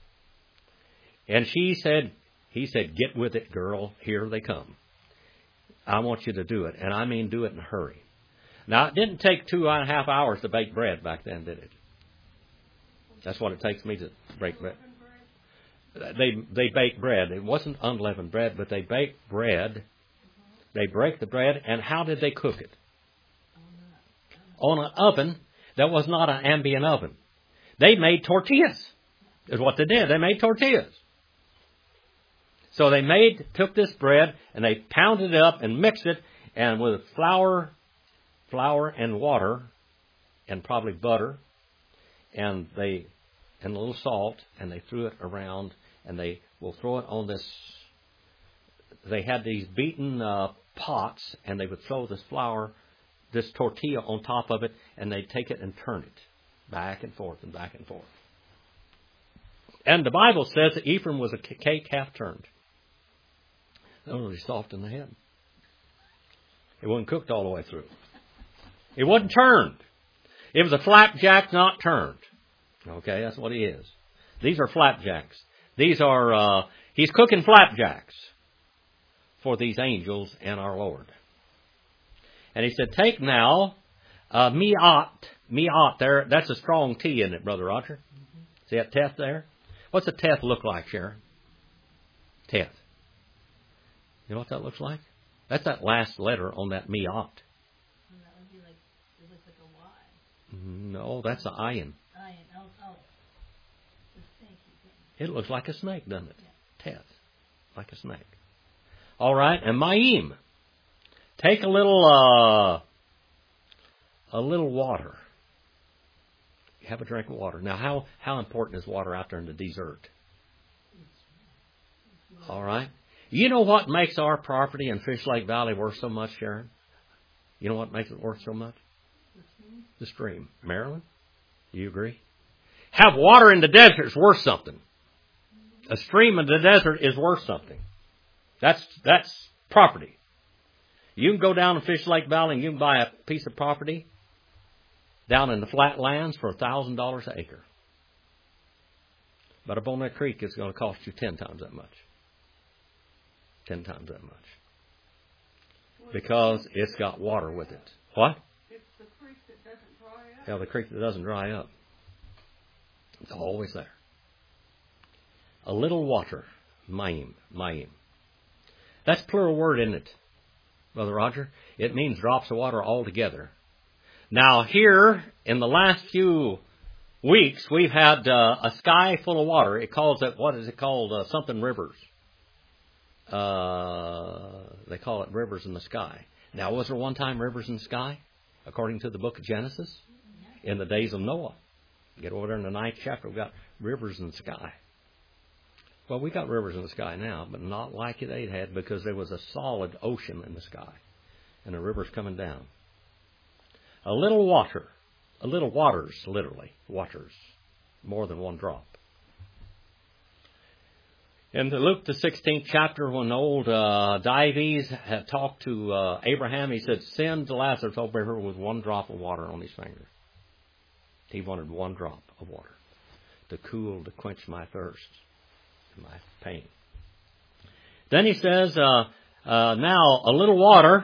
And he said, get with it, girl, here they come. I want you to do it. And I mean do it in a hurry. Now, it didn't take 2.5 hours to bake bread back then, did it? That's what it takes me to bake bread. They bake bread. It wasn't unleavened bread, but they bake bread. They break the bread, and how did they cook it? On an oven that was not an ambient oven. They made tortillas, is what they did. They made tortillas. So they took this bread, and they pounded it up and mixed it, and with flour and water, and probably butter, and a little salt, and they threw it around, and they will throw it on this. They had these beaten pots, and they would throw this flour, this tortilla on top of it, and they'd take it and turn it back and forth and back and forth. And the Bible says that Ephraim was a cake half turned. They were really soft in the head. It wasn't cooked all the way through. It wasn't turned. It was a flapjack not turned. Okay, that's what he is. These are flapjacks. These are, he's cooking flapjacks for these angels and our Lord. And he said, take now, mi'at there, that's a strong T in it, Brother Roger. See that teth there? What's a teth look like, Sharon? Teth. You know what that looks like? That's that last letter on that mi'at. That would be like, it looks like a Y. No, that's an ayin. Oh. The snake. It looks like a snake, doesn't it? Yeah. Teth. Like a snake. All right, and ma'im. Take a little water. Have a drink of water. Now, how important is water out there in the desert? All right. You know what makes our property in Fish Lake Valley worth so much, Sharon? You know what makes it worth so much? The stream. Marilyn, do you agree? Have water in the desert is worth something. A stream in the desert is worth something. That's property. You can go down to Fish Lake Valley and you can buy a piece of property down in the flatlands for $1,000 an acre. But up on that creek, it's going to cost you 10 times that much. 10 times that much. Because it's got water with it. What? It's the creek that doesn't dry up. Yeah, the creek that doesn't dry up. It's always there. A little water. Ma'im. That's plural word, isn't it, Brother Roger? It means drops of water all together. Now here, in the last few weeks, we've had a sky full of water. It calls it, what is it called? Something rivers. They call it rivers in the sky. Now, was there one time rivers in the sky? According to the book of Genesis? In the days of Noah. Get over there in the 9th chapter, we've got rivers in the sky. Well, we got rivers in the sky now, but not like they had, because there was a solid ocean in the sky. And the river's coming down. A little water. A little waters, literally. Waters. More than one drop. In Luke the 16th chapter, when old Dives had talked to Abraham, he said, "Send Lazarus over here with one drop of water on his finger." He wanted one drop of water to cool, to quench my thirst, my pain. Then he says, now a little water,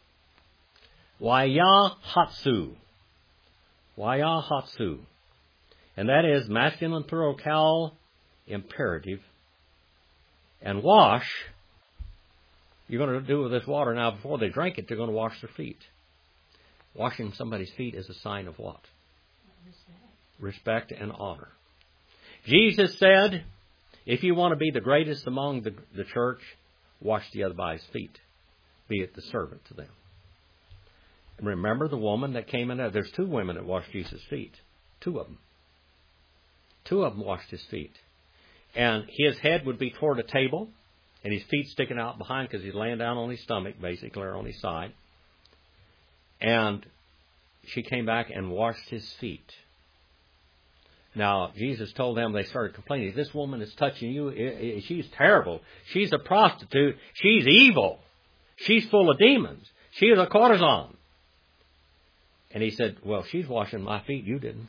waya hatsu. Waya hatsu. And that is masculine plural cal imperative. And wash, you're going to do with this water now, before they drink it, they're going to wash their feet. Washing somebody's feet is a sign of what? Respect and honor. Jesus said, if you want to be the greatest among the church, wash the other guy's feet. Be it the servant to them. Remember the woman that came in there? There's two women that washed Jesus' feet. Two of them. Two of them washed his feet. And his head would be toward a table, and his feet sticking out behind because he's laying down on his stomach, basically, or on his side. And she came back and washed his feet. Now, Jesus told them, they started complaining, this woman is touching you. She's terrible. She's a prostitute. She's evil. She's full of demons. She is a courtesan. And he said, well, she's washing my feet. You didn't.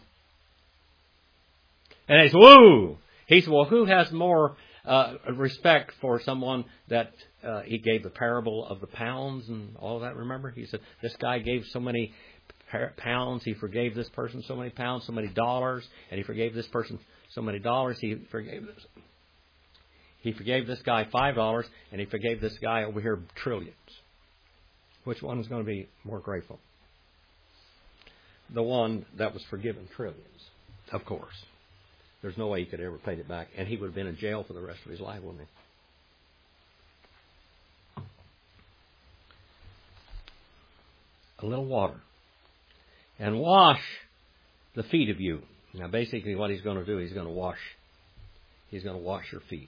And they said, whoa. He said, well, who has more respect for someone that he gave the parable of the pounds and all that, remember? He said, this guy gave so many pounds, he forgave this person so many pounds, so many dollars, and he forgave this person so many dollars. He forgave this guy $5, and he forgave this guy over here trillions. Which one is going to be more grateful? The one that was forgiven trillions, of course. There's no way he could ever pay it back. And he would have been in jail for the rest of his life, wouldn't he? A little water. And wash the feet of you. Now basically what he's going to do, he's going to wash your feet.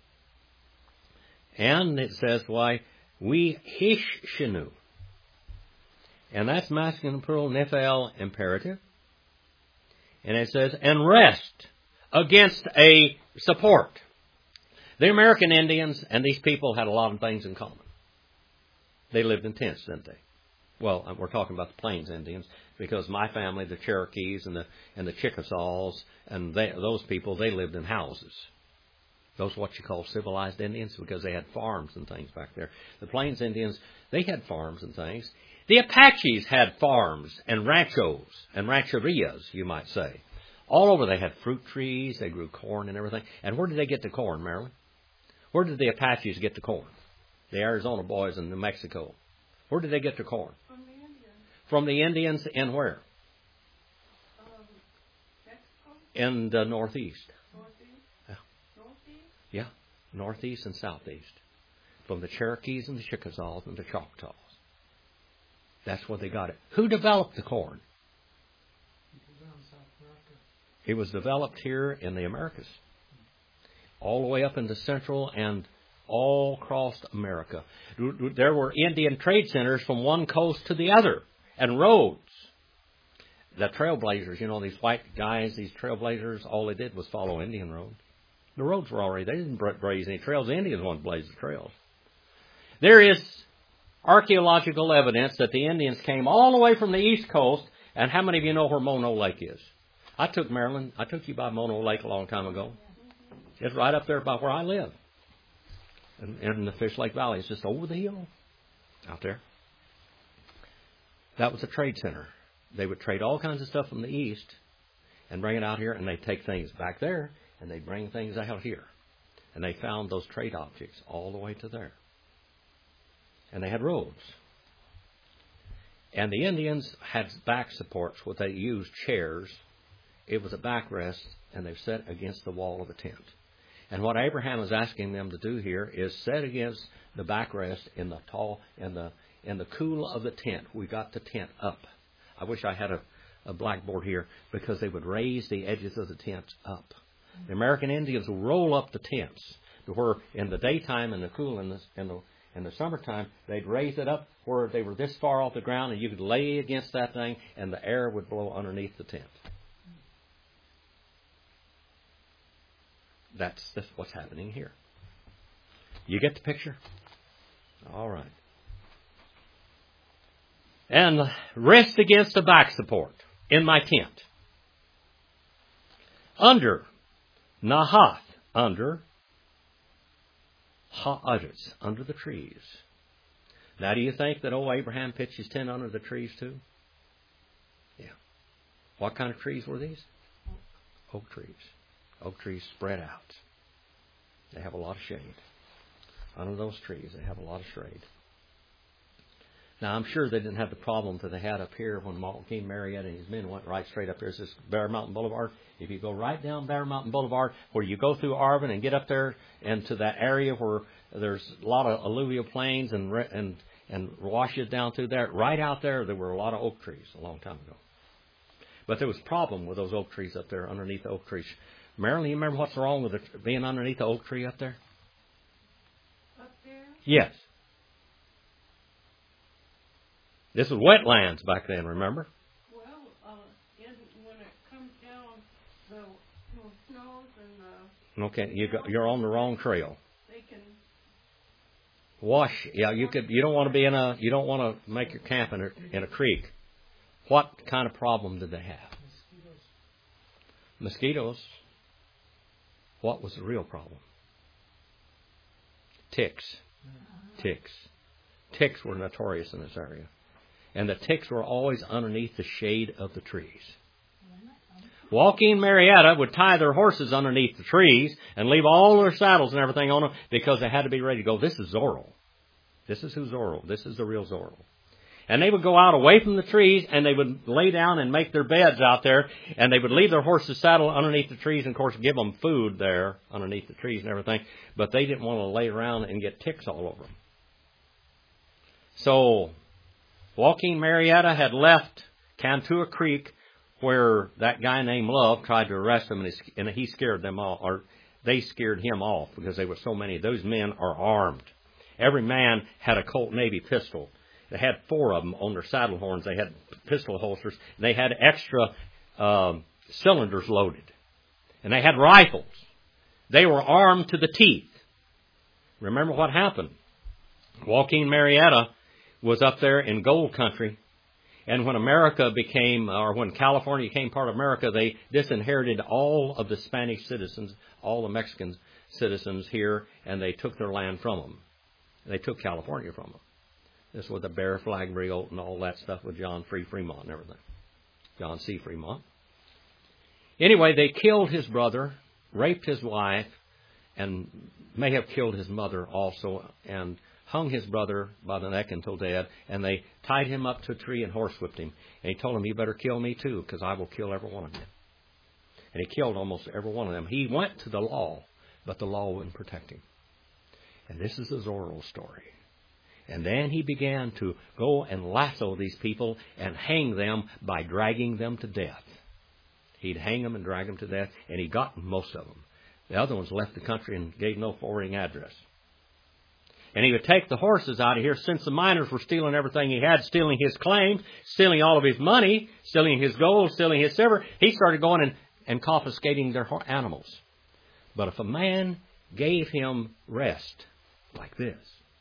And it says, why, we hishshinu. And that's masculine plural, nephel imperative. And it says, and rest against a support. The American Indians and these people had a lot of things in common. They lived in tents, didn't they? Well, we're talking about the Plains Indians, because my family, the Cherokees and the Chickasaws, and those people, they lived in houses. Those are what you call civilized Indians, because they had farms and things back there. The Plains Indians, they had farms and things. The Apaches had farms and ranchos and rancherias, you might say. All over they had fruit trees, they grew corn and everything. And where did they get the corn, Marilyn? Where did the Apaches get the corn? The Arizona boys in New Mexico. Where did they get the corn? From the Indians. From the Indians in where? Mexico? In the Northeast. Northeast? Yeah. Northeast? Yeah, Northeast and Southeast. From the Cherokees and the Chickasaws and the Choctaws. That's where they got it. Who developed the corn? It was developed here in the Americas. All the way up into Central and all across America. There were Indian trade centers from one coast to the other. And roads. The trailblazers, these white guys, these trailblazers, all they did was follow Indian roads. The roads were already, they didn't blaze any trails. The Indians wanted to blaze the trails. There is archaeological evidence that the Indians came all the way from the East Coast. And how many of you know where Mono Lake is? I took you by Mono Lake a long time ago. It's right up there by where I live. In the Fish Lake Valley. It's just over the hill out there. That was a trade center. They would trade all kinds of stuff from the east and bring it out here, and they'd take things back there and they'd bring things out here. And they found those trade objects all the way to there. And they had roads. And the Indians had back supports, what they used, chairs. It was a backrest, and they've set against the wall of the tent. And what Abraham is asking them to do here is set against the backrest in the cool of the tent. We got the tent up. I wish I had a blackboard here, because they would raise the edges of the tents up. The American Indians will roll up the tents to where in the daytime and the cool in the summertime they'd raise it up where they were this far off the ground, and you could lay against that thing and the air would blow underneath the tent. That's what's happening here. You get the picture? All right. And rest against a back support in my tent. Under Nahath, under Ha'aretz, under the trees. Now, do you think that old Abraham pitched his tent under the trees too? Yeah. What kind of trees were these? Oak trees. Oak trees spread out. They have a lot of shade. Under those trees, they have a lot of shade. Now, I'm sure they didn't have the problems that they had up here when King Marietta and his men went right straight up. There's this Bear Mountain Boulevard. If you go right down Bear Mountain Boulevard, where you go through Arvin and get up there and to that area where there's a lot of alluvial plains and washes down through there, right out there were a lot of oak trees a long time ago. But there was a problem with those oak trees up there, underneath the oak trees. Marilyn, you remember what's wrong with being underneath the oak tree up there? Up there? Yes. This was wetlands back then, remember? Well, when it comes down, the snows and the... Okay, you're on the wrong trail. They can... Wash, yeah, you don't want to be you don't want to make your camp in a creek. What kind of problem did they have? Mosquitoes. What was the real problem? Ticks. Ticks were notorious in this area. And the ticks were always underneath the shade of the trees. Joaquin Marietta would tie their horses underneath the trees and leave all their saddles and everything on them because they had to be ready to go. This is Zorro. This is who Zorro. This is the real Zorro. And they would go out away from the trees and they would lay down and make their beds out there. And they would leave their horses saddled underneath the trees and, of course, give them food there underneath the trees and everything. But they didn't want to lay around and get ticks all over them. So Joaquin Marietta had left Cantua Creek where that guy named Love tried to arrest him, and he scared them all, or they scared him off because there were so many. Those men are armed. Every man had a Colt Navy pistol. They had 4 of them on their saddle horns. They had pistol holsters. They had extra cylinders loaded. And they had rifles. They were armed to the teeth. Remember what happened? Joaquin Marietta was up there in gold country. And when when California became part of America, they disinherited all of the Spanish citizens, all the Mexican citizens here, and they took their land from them. They took California from them. This was the Bear Flag Revolt and all that stuff with John Fremont and everything. John C. Fremont. Anyway, they killed his brother, raped his wife, and may have killed his mother also, and hung his brother by the neck until dead, and they tied him up to a tree and horsewhipped him. And he told him, "You better kill me too, because I will kill every one of you." And he killed almost every one of them. He went to the law, but the law wouldn't protect him. And this is the Zorro story. And then he began to go and lasso these people and hang them by dragging them to death. He'd hang them and drag them to death, and he got most of them. The other ones left the country and gave no forwarding address. And he would take the horses out of here, since the miners were stealing everything he had, stealing his claims, stealing all of his money, stealing his gold, stealing his silver. He started going and confiscating their animals. But if a man gave him rest like this,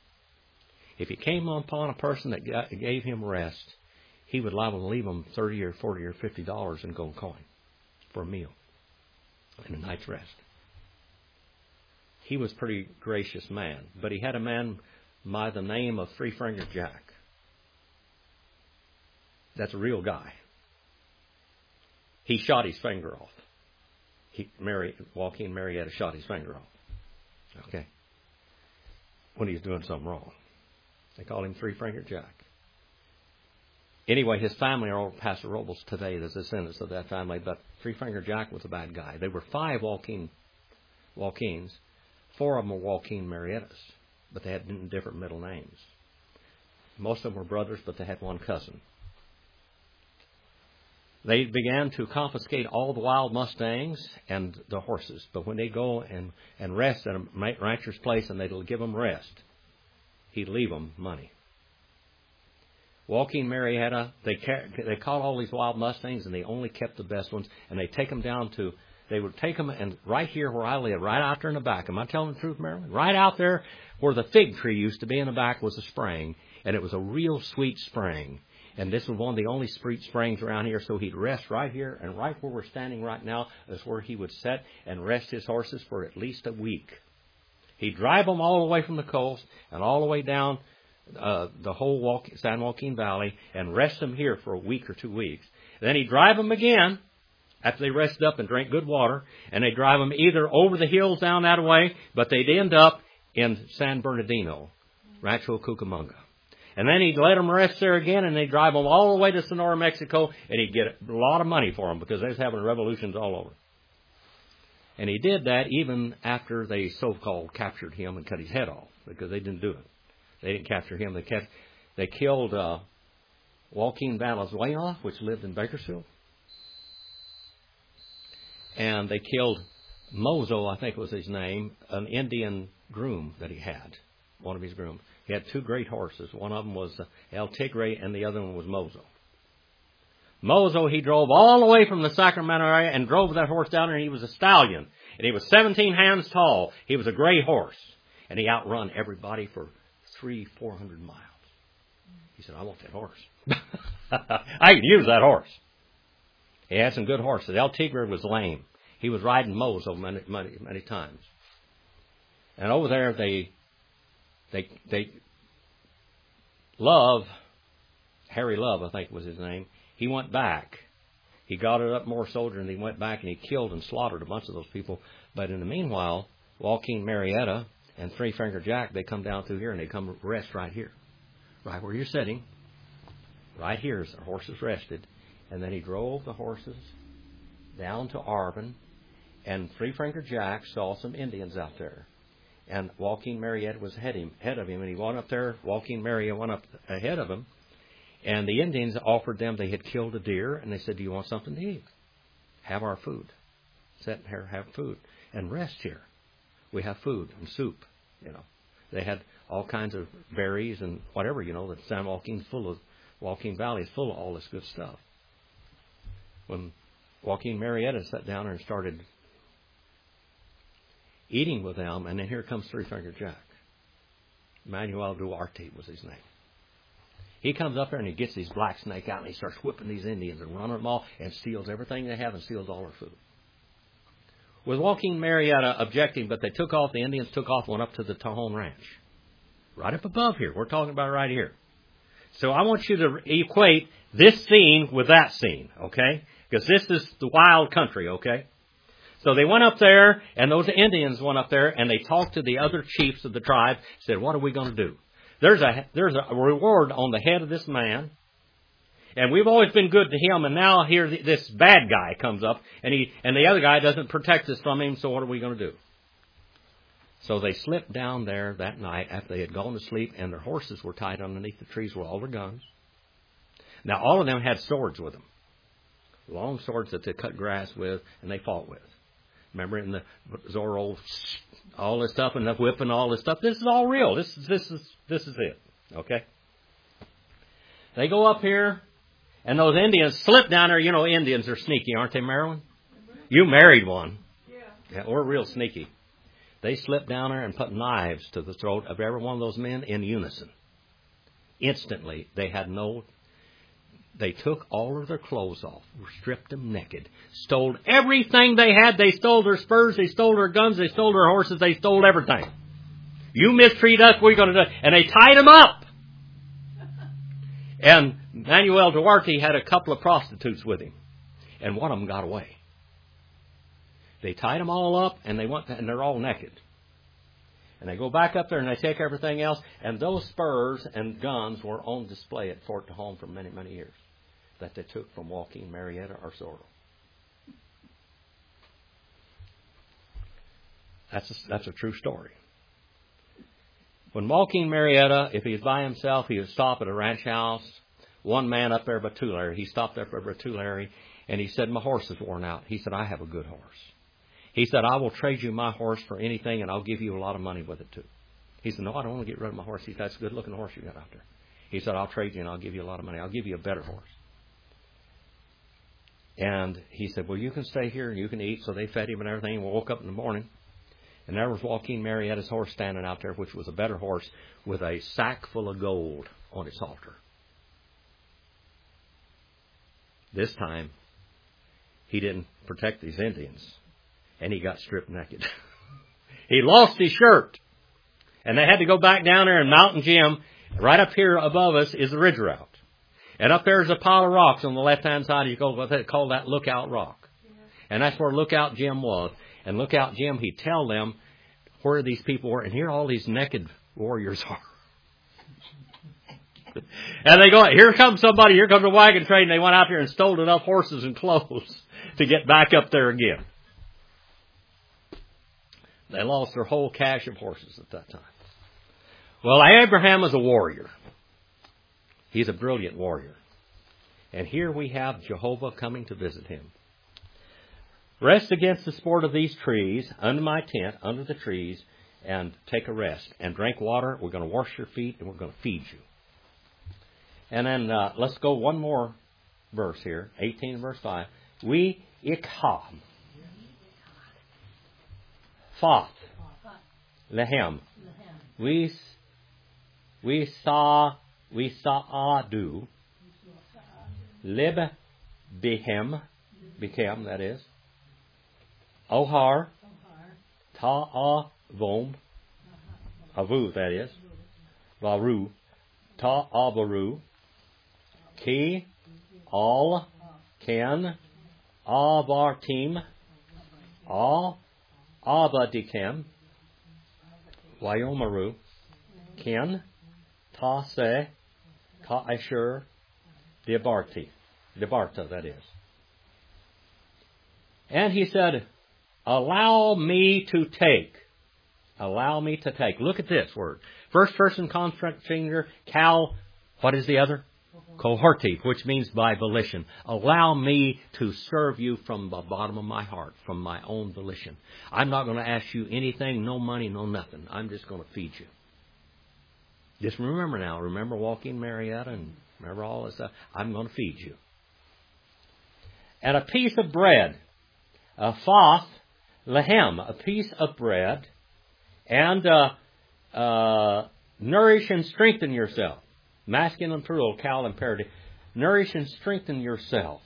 if he came upon a person that gave him rest, he would allow him to leave him $30 or $40 or $50 in gold coin for a meal and a night's rest. He was a pretty gracious man, but he had a man by the name of Three Finger Jack. That's a real guy. He shot his finger off. Joaquin Marietta shot his finger off. Okay. When he was doing something wrong. They called him Three Finger Jack. Anyway, his family are all Paso Robles today. There's descendants of that family, but Three Finger Jack was a bad guy. There were 5 Joaquins. 4 of them were Joaquin Mariettas, but they had different middle names. Most of them were brothers, but they had one cousin. They began to confiscate all the wild Mustangs and the horses, but when they go and rest at a rancher's place and they'd give them rest, he'd leave them money. Joaquin Marietta, they caught all these wild Mustangs, and they only kept the best ones, and they take them down to they would take them, and right here where I live, right out there in the back. Am I telling the truth, Marilyn? Right out there where the fig tree used to be in the back was a spring, and it was a real sweet spring. And this was one of the only sweet springs around here, so he'd rest right here, and right where we're standing right now is where he would sit and rest his horses for at least a week. He'd drive them all the way from the coast and all the way down the whole San Joaquin Valley and rest them here for a week or 2 weeks. Then he'd drive them again after they rested up and drank good water, and they'd drive them either over the hills down that way, but they'd end up in San Bernardino, Rancho Cucamonga. And then he'd let them rest there again, and they'd drive them all the way to Sonora, Mexico, and he'd get a lot of money for them because they was having revolutions all over. And he did that even after they so-called captured him and cut his head off, because they didn't do it. They didn't capture him. They killed Joaquin Valenzuela, which lived in Bakersfield. And they killed Mozo, I think was his name, an Indian groom that he had, one of his grooms. He had 2 great horses. One of them was El Tigre, and the other one was Mozo. Mozo, he drove all the way from the Sacramento area and drove that horse down there, and he was a stallion. And he was 17 hands tall. He was a gray horse. And he outrun everybody for 300-400 miles. He said, I want that horse. I can use that horse. He had some good horses. El Tigre was lame. He was riding Mozo many times. And over there, they Harry Love, I think was his name, he went back. He gathered up more soldiers, and he went back, and he killed and slaughtered a bunch of those people. But in the meanwhile, Joaquin Marietta and Three Finger Jack, they come down through here, and they come rest right here. Right where you're sitting. Right here is the horses rested. And then he drove the horses down to Arvin, and Three Finger Jack saw some Indians out there. And Joaquin Marietta was ahead of him, and he went up there. Joaquin Marietta went up ahead of him, and the Indians offered them, they had killed a deer, and they said, do you want something to eat? Have our food. Sit here, have food, and rest here. We have food and soup, They had all kinds of berries and whatever, that San Joaquin's full of, Joaquin Valley is full of all this good stuff. When Joaquin Marietta sat down and started eating with them, and then here comes Three Finger Jack. Manuel Duarte was his name. He comes up there and he gets his black snake out and he starts whipping these Indians and running them all and steals everything they have and steals all their food. With Joaquin Marietta objecting, but they took off, the Indians took off, went up to the Tajon Ranch. Right up above here. We're talking about right here. So I want you to equate this scene with that scene, okay? Because this is the wild country, okay? So they went up there, and those Indians went up there, and they talked to the other chiefs of the tribe, said, what are we going to do? There's a reward on the head of this man, and we've always been good to him, and now here this bad guy comes up, and the other guy doesn't protect us from him, so what are we going to do? So they slipped down there that night after they had gone to sleep, and their horses were tied underneath the trees with all their guns. Now, all of them had swords with them. Long swords that they cut grass with, and they fought with. Remember in the Zorro, all this stuff, and the whip and all this stuff. This is all real. This is it. Okay? They go up here, and those Indians slip down there. Indians are sneaky, aren't they, Marilyn? You married one. Yeah, we're real sneaky. They slipped down there and put knives to the throat of every one of those men in unison. Instantly, they took all of their clothes off, stripped them naked, stole everything they had. They stole their spurs, they stole their guns, they stole their horses, they stole everything. You mistreat us, we're going to do it. And they tied them up. And Manuel Duarte had a couple of prostitutes with him, and one of them got away. They tied them all up, and and they're all naked. And they go back up there, and they take everything else, and those spurs and guns were on display at Fort Tejon for many, many years that they took from Joaquin Marietta or Zorro. That's a true story. When Joaquin Marietta, if he was by himself, he would stop at a ranch house. One man up there by Tulare, he stopped there by Tulare, and he said, my horse is worn out. He said, I have a good horse. He said, I will trade you my horse for anything, and I'll give you a lot of money with it, too. He said, no, I don't want to get rid of my horse. He said, that's a good-looking horse you got out there. He said, I'll trade you, and I'll give you a lot of money. I'll give you a better horse. And he said, well, you can stay here and you can eat. So they fed him and everything. We woke up in the morning. And there was Joaquin Marietta's horse standing out there, which was a better horse, with a sack full of gold on its halter. This time, he didn't protect these Indians, and he got stripped naked. He lost his shirt, and they had to go back down there, and Mountain Jim, right up here above us, is the ridge route. And up there is a pile of rocks on the left-hand side. You call that Lookout Rock. And that's where Lookout Jim was. And Lookout Jim, he'd tell them where these people were, and here all these naked warriors are. And they go, here comes somebody, here comes a wagon train. They went out there and stole enough horses and clothes to get back up there again. They lost their whole cache of horses at that time. Well, Abraham is a warrior. He's a brilliant warrior. And here we have Jehovah coming to visit him. Rest against the support of these trees, under my tent, under the trees, and take a rest. And drink water. We're going to wash your feet, and we're going to feed you. And then let's go one more verse here, 18 verse 5. We ikham. Fath. Lehem. We sa'adu. Lib bihem. Became, that is. Ohar. Ta'avom. Avu, that is. Varu. Ta'avaru. Ki. Al. Ken. Avartim. Al. Abadikem. Wayomaru. Ken. Tase. Ka'ashur. Debarti. Debarta, that is. And he said, allow me to take. Allow me to take. Look at this word. First person construct singular. Cal. What is the other? Cohortive, which means by volition. Allow me to serve you from the bottom of my heart, from my own volition. I'm not going to ask you anything, no money, no nothing. I'm just going to feed you. Just remember now. Remember Joaquin Marietta and remember all this stuff. I'm going to feed you. And a piece of bread. A fath lehem, a piece of bread, and nourish and strengthen yourself. Masculine, plural, cal, imperative. Nourish and strengthen yourself.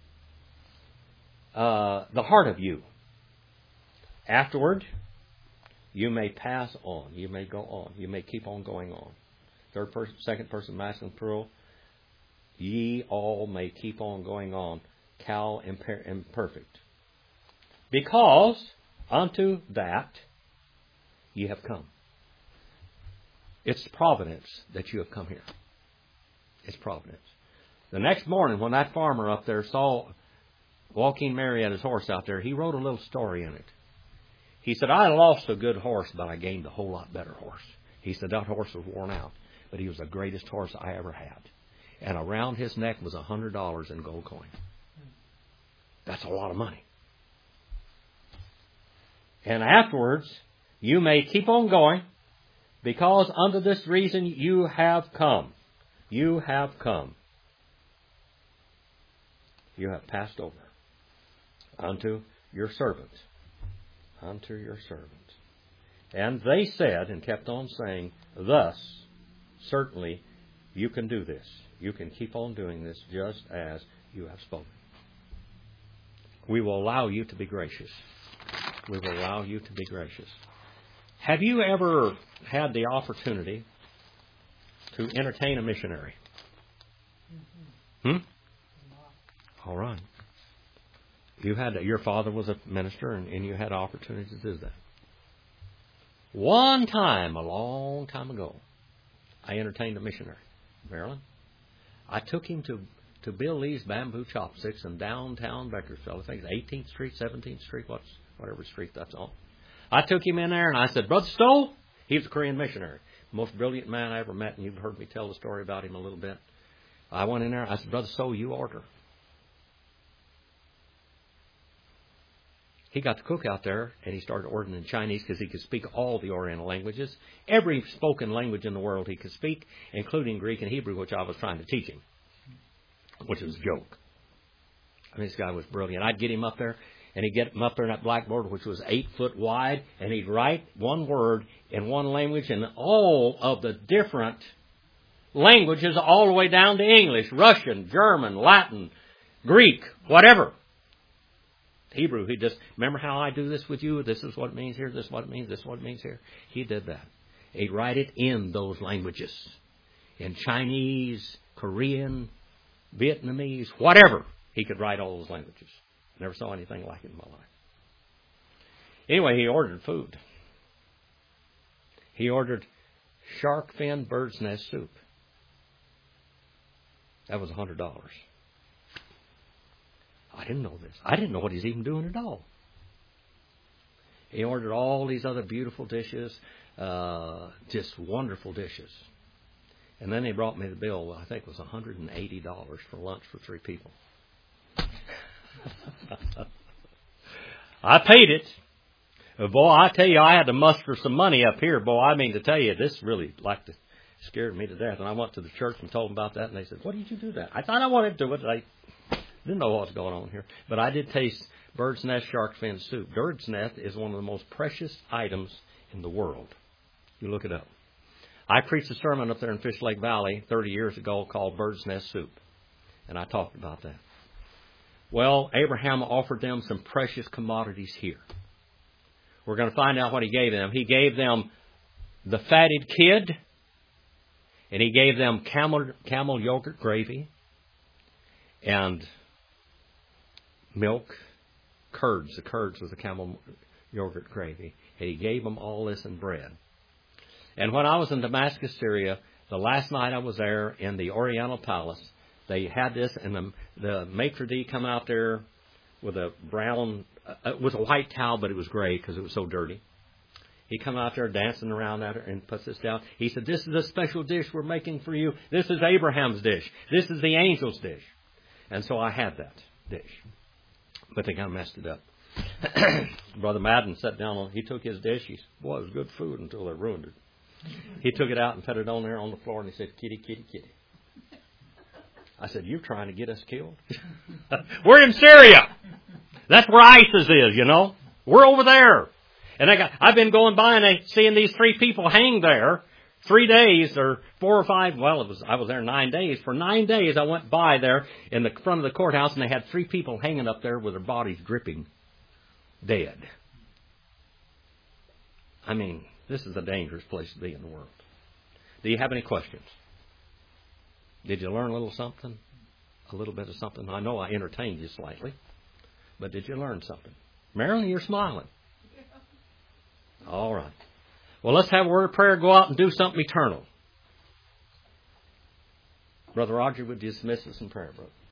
The heart of you. Afterward, you may pass on. You may go on. You may keep on going on. Third person, second person, masculine, plural. Ye all may keep on going on. Cal, imperfect. Because unto that ye have come. It's providence that you have come here. It's providence. The next morning when that farmer up there saw Joaquin Marietta's horse out there, he wrote a little story in it. He said, I lost a good horse, but I gained a whole lot better horse. He said that horse was worn out, but he was the greatest horse I ever had. And around his neck was $100 in gold coin. That's a lot of money. And afterwards, you may keep on going, because unto this reason you have come. You have come. You have passed over unto your servant. Unto your servant. And they said, and kept on saying, thus, certainly, you can do this. You can keep on doing this just as you have spoken. We will allow you to be gracious. We will allow you to be gracious. Have you ever had the opportunity to entertain a missionary? All right. You had your father was a minister, and you had opportunities to do that. One time, a long time ago, I entertained a missionary, Maryland. I took him to Bill Lee's Bamboo Chopsticks in downtown Bakersfield. I think it's 18th Street, 17th Street, whatever street that's on. I took him in there and I said, Brother Stoll, he was a Korean missionary. Most brilliant man I ever met, and you've heard me tell the story about him a little bit. I went in there, I said, Brother Stoll, you order. He got to cook out there, and he started ordering in Chinese because he could speak all the Oriental languages. Every spoken language in the world he could speak, including Greek and Hebrew, which I was trying to teach him, which was a joke. I mean, this guy was brilliant. I'd get him up there, and he'd get him up there in that blackboard, which was 8 foot wide, and he'd write one word in one language, and all of the different languages all the way down to English, Russian, German, Latin, Greek, whatever. Hebrew, he just, remember how I do this with you? This is what it means here, this is what it means, this is what it means here. He did that. He'd write it in those languages. In Chinese, Korean, Vietnamese, whatever. He could write all those languages. Never saw anything like it in my life. Anyway, he ordered food. He ordered shark fin bird's nest soup. That was $100. I didn't know this. I didn't know what he's even doing at all. He ordered all these other beautiful dishes, just wonderful dishes. And then he brought me the bill, I think it was $180 for lunch for 3 people. I paid it. Boy, I tell you, I had to muster some money up here. Boy, I mean to tell you, this really scared me to death. And I went to the church and told them about that, and they said, "What did you do that?" I thought I wanted to do it. I didn't know what was going on here. But I did taste bird's nest shark fin soup. Bird's nest is one of the most precious items in the world. You look it up. I preached a sermon up there in Fish Lake Valley 30 years ago called Bird's Nest Soup. And I talked about that. Well, Abraham offered them some precious commodities here. We're going to find out what he gave them. He gave them the fatted kid, and he gave them camel yogurt gravy, and milk, curds. The curds was the camel yogurt gravy. And he gave them all this in bread. And when I was in Damascus, Syria, the last night I was there in the Oriental Palace, they had this, and the maitre d' come out there with a brown, it was a white towel, but it was gray because it was so dirty. He come out there dancing around at her and puts this down. He said, "This is a special dish we're making for you. This is Abraham's dish. This is the angel's dish." And so I had that dish. But they kind of messed it up. Brother Madden sat down, he took his dish. He said, "Boy, it was good food until they ruined it." He took it out and put it on there on the floor, and he said, "Kitty, kitty, kitty." I said, "You're trying to get us killed?" We're in Syria. That's where ISIS is, you know. We're over there. And I've been going by and seeing these 3 people hang there 3 days or 4 or 5. Well, I was there 9 days. For 9 days, I went by there in the front of the courthouse, and they had 3 people hanging up there with their bodies dripping dead. I mean, this is a dangerous place to be in the world. Do you have any questions? Did you learn a little something? A little bit of something? I know I entertained you slightly, but did you learn something? Marilyn, you're smiling. All right. Well, let's have a word of prayer, go out and do something eternal. Brother Roger, would you dismiss us in prayer, brother?